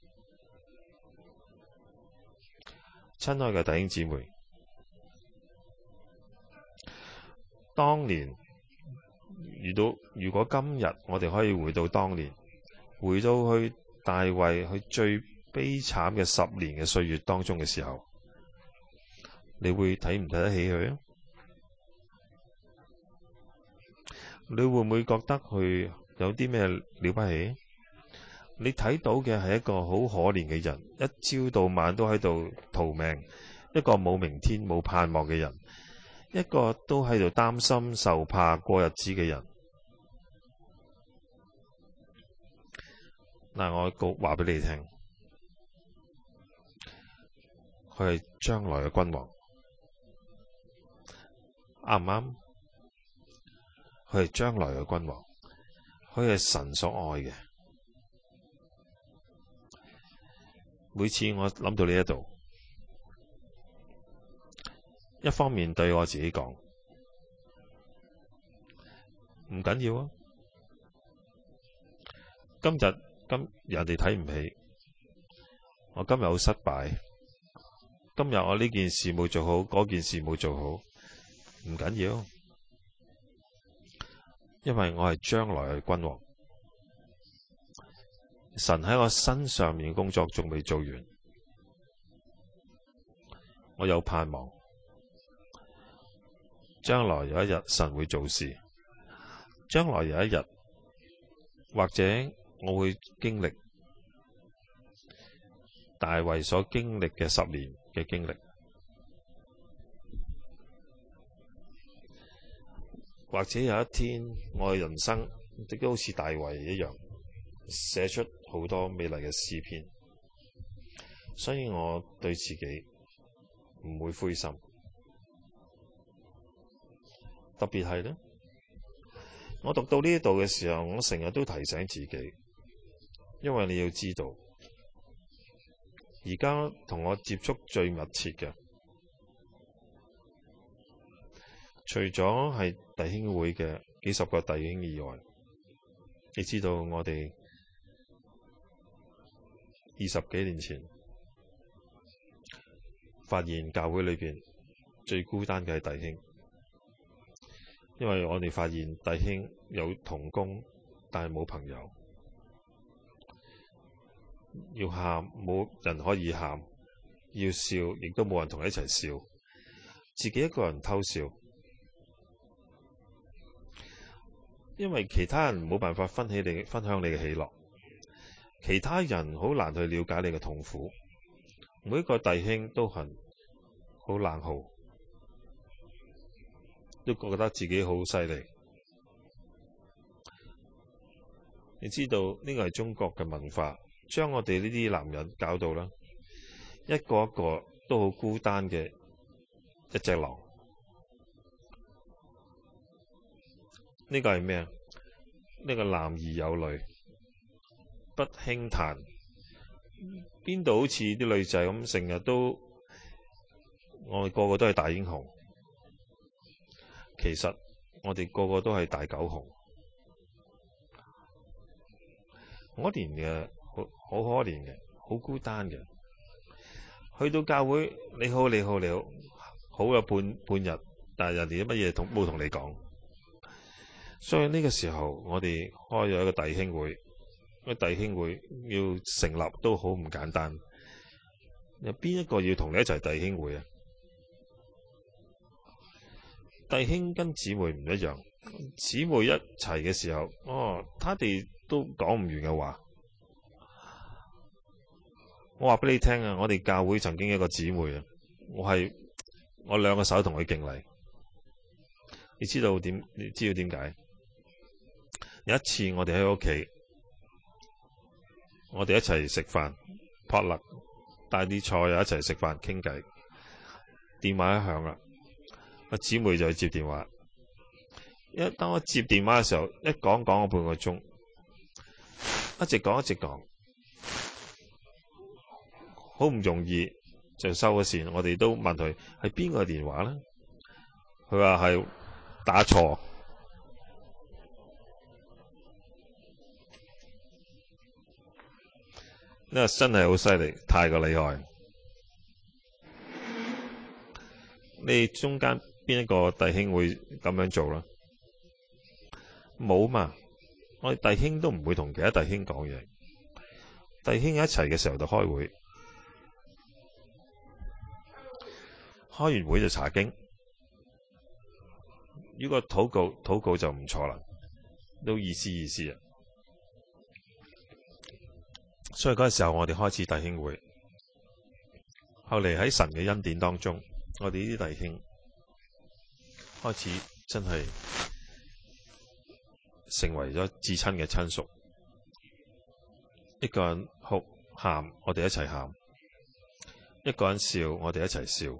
親愛嘅弟兄姊妹，當年遇到如果今日我哋可以回到當年，回到去大衛去最悲慘嘅十年嘅歲月當中嘅時候，你會睇唔睇得起佢啊？你會唔會覺得佢有啲咩了不起？你睇到嘅係一個好可憐嘅人，一朝到晚都喺度逃命，一個冇明天冇盼望嘅人，一個都喺度擔心受怕過日子嘅人。嗱，我告話俾你聽，佢係將來嘅君王，啱唔啱？佢係將來嘅君王，佢係神所愛嘅。每次我諗到呢一度，一方面對我自己講，唔緊要啊。今日今人哋睇唔起我，今日好失敗，今日我呢件事冇做好，嗰件事冇做好，唔緊要，因為我係將來嘅君王， 神喺我身上面嘅工作仲未做完，我有盼望，將來有一日神會做事，將來有一日或者我會經歷大衛所經歷嘅十年嘅經歷，或者有一天我嘅人生亦都好似大衛一樣寫出好多美麗嘅詩篇，所以我對自己唔會灰心。特別係呢，我讀到呢度嘅時候，我成日都提醒自己，因為你要知道，而家同我接觸最密切嘅，除咗係弟兄會嘅幾十個弟兄以外，你知道我哋二十幾年前發現教會裏邊最孤單嘅係弟兄，因為我哋發現弟兄有同工，但係冇朋友，要喊冇人可以喊，要笑亦都冇人同你一齊笑，自己一個人偷笑，因為其他人冇辦法分起你分享你嘅喜樂，其他人好難去了解你嘅痛苦，每一個弟兄都很好冷酷，都覺得自己好犀利。你知道呢個係中國嘅文化，將我哋呢啲男人搞到啦，一個一個都好孤單嘅一隻狼。呢個係咩啊？呢個男兒有淚不輕彈，邊度好似啲女仔咁成日都，我哋個個都係大英雄，其實我哋個個都係大狗熊。可憐嘅，好好可憐嘅，好孤單嘅。去到教會，你好你好你好，好有半半日，但係人哋乜嘢同冇同你講。所以呢個時候，我哋開咗一個弟兄會，個弟兄會要成立都好唔簡單。有邊一個要同你一齊弟兄會啊？弟兄跟姊妹唔一樣，姊妹一齊嘅時候，哦，他哋都講唔完嘅話。我話俾你聽啊，我哋教會曾經有一個姊妹啊，我係我兩個手同佢敬禮。你知道點？你知道點解？有一次我哋喺屋企，我哋一齊食飯，撲勒帶啲菜又一齊食飯傾偈，電話一響啦，個姊妹就去接電話。一當我接電話嘅時候，一講講咗半個鐘，一直講一直講，好唔容易就收咗線。我哋都問佢係邊個電話呢？佢話係打錯。呢個真係好犀利，太過厲害。你中間邊一個弟兄會咁樣做啦？冇嘛，我哋弟兄都唔會同其他弟兄講嘢。弟兄一齊嘅時候就開會，開完會就查經。如果禱告，禱告就唔錯啦，都意思意思啊。所以嗰個時候我哋開始弟兄會，後嚟喺神嘅恩典當中，我哋呢啲弟兄開始真係成為咗至親嘅親屬。一個人哭喊，我哋一齊喊；一個人笑，我哋一齊笑。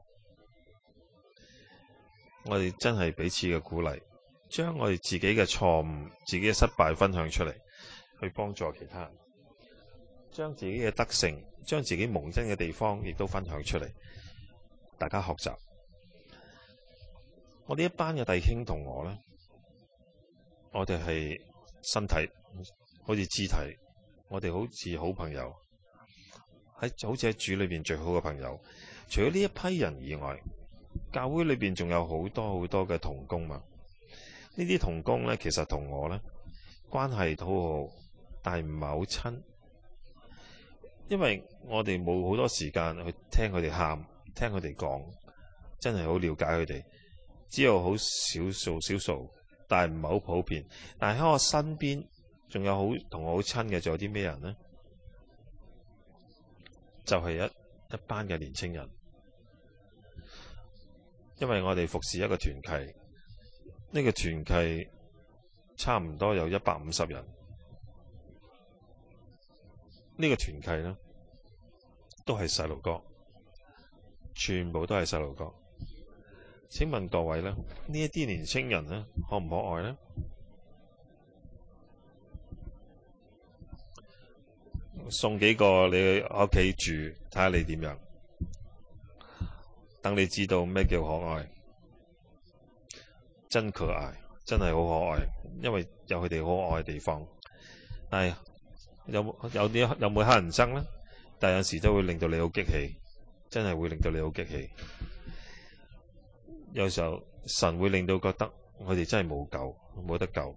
我哋真係彼此嘅鼓勵，將我哋自己嘅錯誤、自己嘅失敗分享出嚟，去幫助其他人。將自己嘅德性，將自己蒙恩嘅地方，亦都分享出嚟，大家學習。我呢一班嘅弟兄同我呢，我哋係身體，好似肢體，我哋好似好朋友，喺好似喺主裏邊最好嘅朋友。除咗呢一批人以外，教會裏邊仲有好多好多嘅同工嘛。呢啲同工呢，其實同我呢關係都好好，但係唔係好親。 因為我哋冇好多時間去聽佢哋喊，聽佢哋講，真係好了解佢哋。只有好少數少數，但係唔係好普遍。但係喺我身邊，仲有好同我好親嘅，仲有啲咩人呢？就係、是、一一班嘅年青人。因為我哋服侍一個團契，呢、這個團契差唔多有一百五十人。呢、這個團契呢，都係細路哥，全部都係細路哥。請問各位呢，呢一啲年青人呢，可唔可愛呢？送幾個你去屋企住，睇下你點樣，等你知道咩叫可愛，真可愛，真係好可愛，因為有佢哋可愛嘅地方。但係有有啲有冇黑人憎呢？但係有時都會令到你好激氣，真係會令到你好激氣。有時候神會令到覺得佢哋真係冇救，冇得救。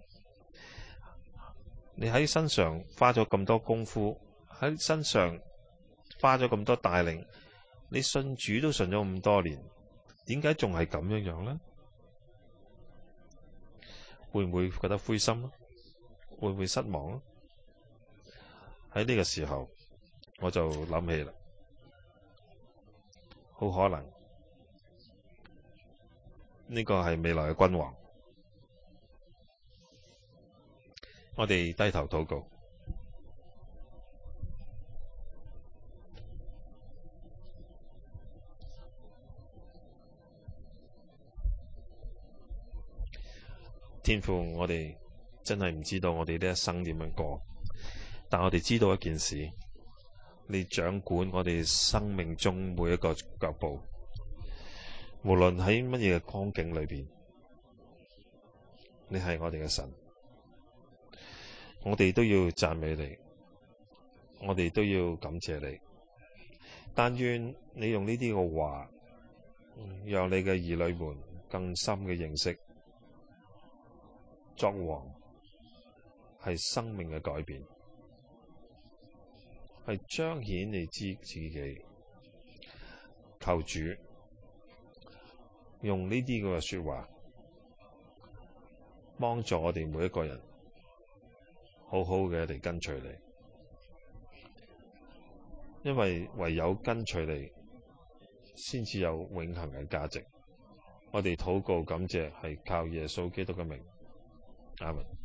你喺身上花咗咁多功夫，喺身上花咗咁多帶領，你信主都信咗咁多年，點解仲係咁樣樣呢？會唔會覺得灰心？會唔會失望？喺呢個時候，我就諗起啦，好可能呢個係未來嘅君王。我哋低頭禱告。天父，我哋真係唔知道我哋呢一生點樣過，但我哋知道一件事，你掌管我哋生命中每一個腳步，無論喺乜嘢嘅光景裏邊，你係我哋嘅神，我哋都要讚美你，我哋都要感謝你。但願你用呢啲嘅話，讓你嘅兒女們更深嘅認識，作王係生命嘅改變，係彰顯你知自己。求主用呢啲嘅說話，幫助我哋每一個人好好嘅嚟跟隨你，因為唯有跟隨你，先至有永恆嘅價值。我哋禱告感謝，係靠耶穌基督嘅名。阿門。